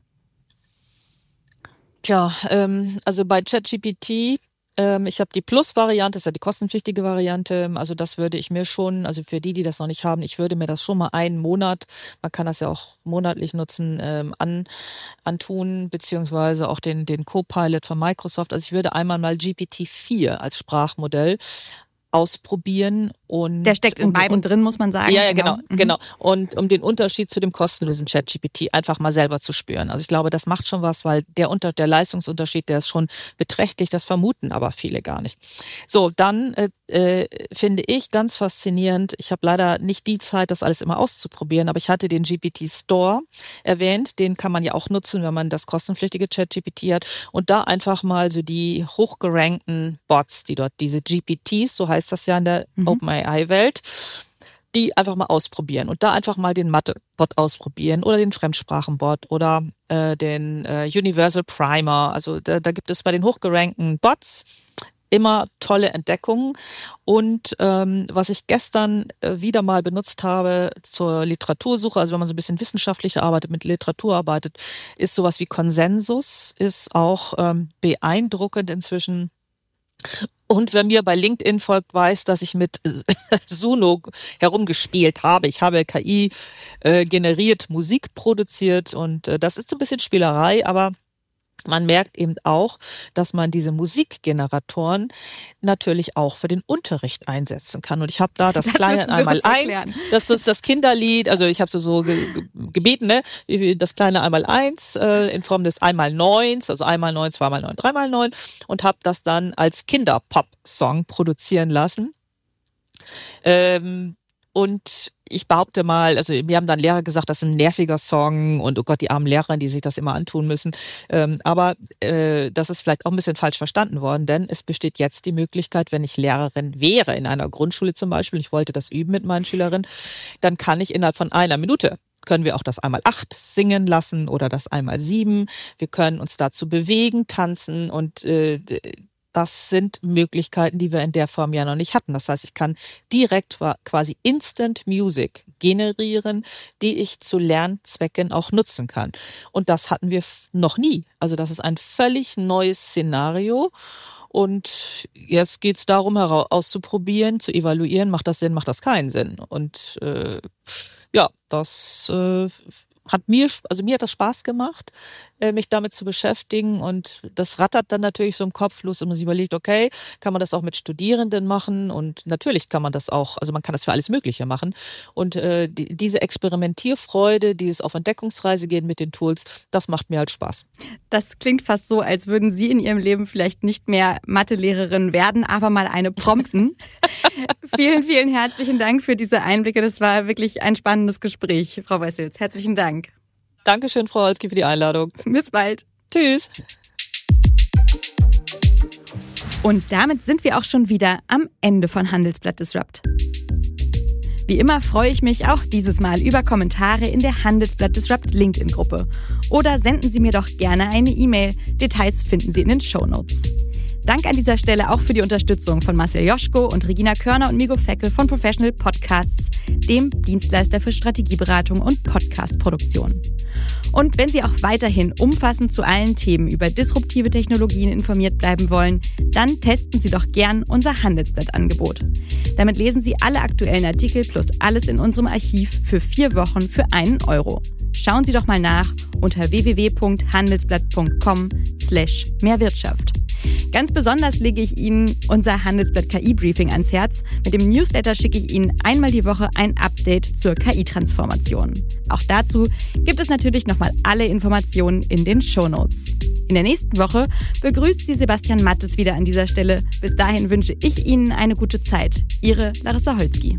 Tja, also bei ChatGPT, ich habe die Plus-Variante, das ist ja die kostenpflichtige Variante, also das würde ich mir schon, also für die das noch nicht haben, ich würde mir das schon mal einen Monat, man kann das ja auch monatlich nutzen, antun, beziehungsweise auch den Copilot von Microsoft. Also ich würde einmal mal GPT-4 als Sprachmodell ausprobieren. Und der steckt in beiden drin, muss man sagen. Ja, genau. Und um den Unterschied zu dem kostenlosen ChatGPT einfach mal selber zu spüren. Also ich glaube, das macht schon was, weil der Leistungsunterschied, der ist schon beträchtlich, das vermuten aber viele gar nicht. So, dann finde ich ganz faszinierend, ich habe leider nicht die Zeit, das alles immer auszuprobieren, aber ich hatte den GPT Store erwähnt, den kann man ja auch nutzen, wenn man das kostenpflichtige ChatGPT hat und da einfach mal so die hochgerankten Bots, die dort, diese GPTs, so heißt das ja in der OpenAI-Welt, die einfach mal ausprobieren und da einfach mal den Mathe-Bot ausprobieren oder den Fremdsprachenbot oder den Universal Primer. Also da gibt es bei den hochgerankten Bots immer tolle Entdeckungen. Und was ich gestern wieder mal benutzt habe zur Literatursuche, also wenn man so ein bisschen wissenschaftlicher arbeitet, mit Literatur arbeitet, ist sowas wie Konsensus, ist auch beeindruckend inzwischen. Und wer mir bei LinkedIn folgt, weiß, dass ich mit Suno herumgespielt habe. Ich habe KI generiert, Musik produziert und das ist so ein bisschen Spielerei, aber man merkt eben auch, dass man diese Musikgeneratoren natürlich auch für den Unterricht einsetzen kann. Und ich habe da das kleine Einmaleins, das ist das Kinderlied, also ich habe so gebeten, ne, das kleine Einmaleins in Form des Einmal-Neuns, also Einmal-Neun, Zweimal-Neun, Dreimal-Neun und habe das dann als Kinderpop-Song produzieren lassen. Und ich behaupte mal, also mir haben dann Lehrer gesagt, das ist ein nerviger Song und oh Gott, die armen Lehrer, die sich das immer antun müssen. Aber das ist vielleicht auch ein bisschen falsch verstanden worden, denn es besteht jetzt die Möglichkeit, wenn ich Lehrerin wäre, in einer Grundschule zum Beispiel, ich wollte das üben mit meinen Schülerinnen, dann kann ich innerhalb von einer Minute können wir auch das Einmal-8 singen lassen oder das Einmal-7. Wir können uns dazu bewegen, tanzen und das sind Möglichkeiten, die wir in der Form ja noch nicht hatten. Das heißt, ich kann direkt quasi Instant Music generieren, die ich zu Lernzwecken auch nutzen kann. Und das hatten wir noch nie. Also das ist ein völlig neues Szenario. Und jetzt geht es darum, auszuprobieren, zu evaluieren, macht das Sinn, macht das keinen Sinn. Und ja, das mir hat das Spaß gemacht, mich damit zu beschäftigen und das rattert dann natürlich so im Kopf los und man sich überlegt, okay, kann man das auch mit Studierenden machen und natürlich kann man das auch, also man kann das für alles Mögliche machen und diese Experimentierfreude, dieses auf Entdeckungsreise gehen mit den Tools, das macht mir halt Spaß. Das klingt fast so, als würden Sie in Ihrem Leben vielleicht nicht mehr Mathelehrerin werden, aber mal eine prompten. Vielen, vielen herzlichen Dank für diese Einblicke. Das war wirklich ein spannendes Gespräch, Frau Wessels. Herzlichen Dank. Dankeschön, Frau Holzki, für die Einladung. Bis bald. Tschüss. Und damit sind wir auch schon wieder am Ende von Handelsblatt Disrupt. Wie immer freue ich mich auch dieses Mal über Kommentare in der Handelsblatt Disrupt LinkedIn-Gruppe. Oder senden Sie mir doch gerne eine E-Mail. Details finden Sie in den Shownotes. Dank an dieser Stelle auch für die Unterstützung von Marcel Joschko und Regina Körner und Migo Feckel von Professional Podcasts, dem Dienstleister für Strategieberatung und Podcastproduktion. Und wenn Sie auch weiterhin umfassend zu allen Themen über disruptive Technologien informiert bleiben wollen, dann testen Sie doch gern unser Handelsblatt-Angebot. Damit lesen Sie alle aktuellen Artikel plus alles in unserem Archiv für 4 Wochen für €1. Schauen Sie doch mal nach unter www.handelsblatt.com/mehrwirtschaft. Ganz besonders lege ich Ihnen unser Handelsblatt KI-Briefing ans Herz. Mit dem Newsletter schicke ich Ihnen einmal die Woche ein Update zur KI-Transformation. Auch dazu gibt es natürlich nochmal alle Informationen in den Shownotes. In der nächsten Woche begrüßt Sie Sebastian Mattes wieder an dieser Stelle. Bis dahin wünsche ich Ihnen eine gute Zeit. Ihre Larissa Holzki.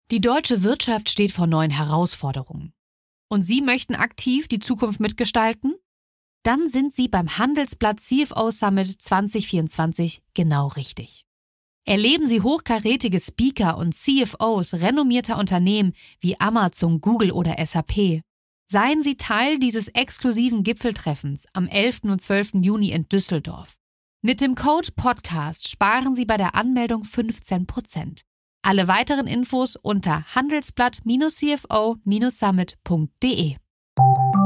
Die deutsche Wirtschaft steht vor neuen Herausforderungen. Und Sie möchten aktiv die Zukunft mitgestalten? Dann sind Sie beim Handelsblatt CFO Summit 2024 genau richtig. Erleben Sie hochkarätige Speaker und CFOs renommierter Unternehmen wie Amazon, Google oder SAP. Seien Sie Teil dieses exklusiven Gipfeltreffens am 11. und 12. Juni in Düsseldorf. Mit dem Code PODCAST sparen Sie bei der Anmeldung 15%. Alle weiteren Infos unter handelsblatt-cfo-summit.de.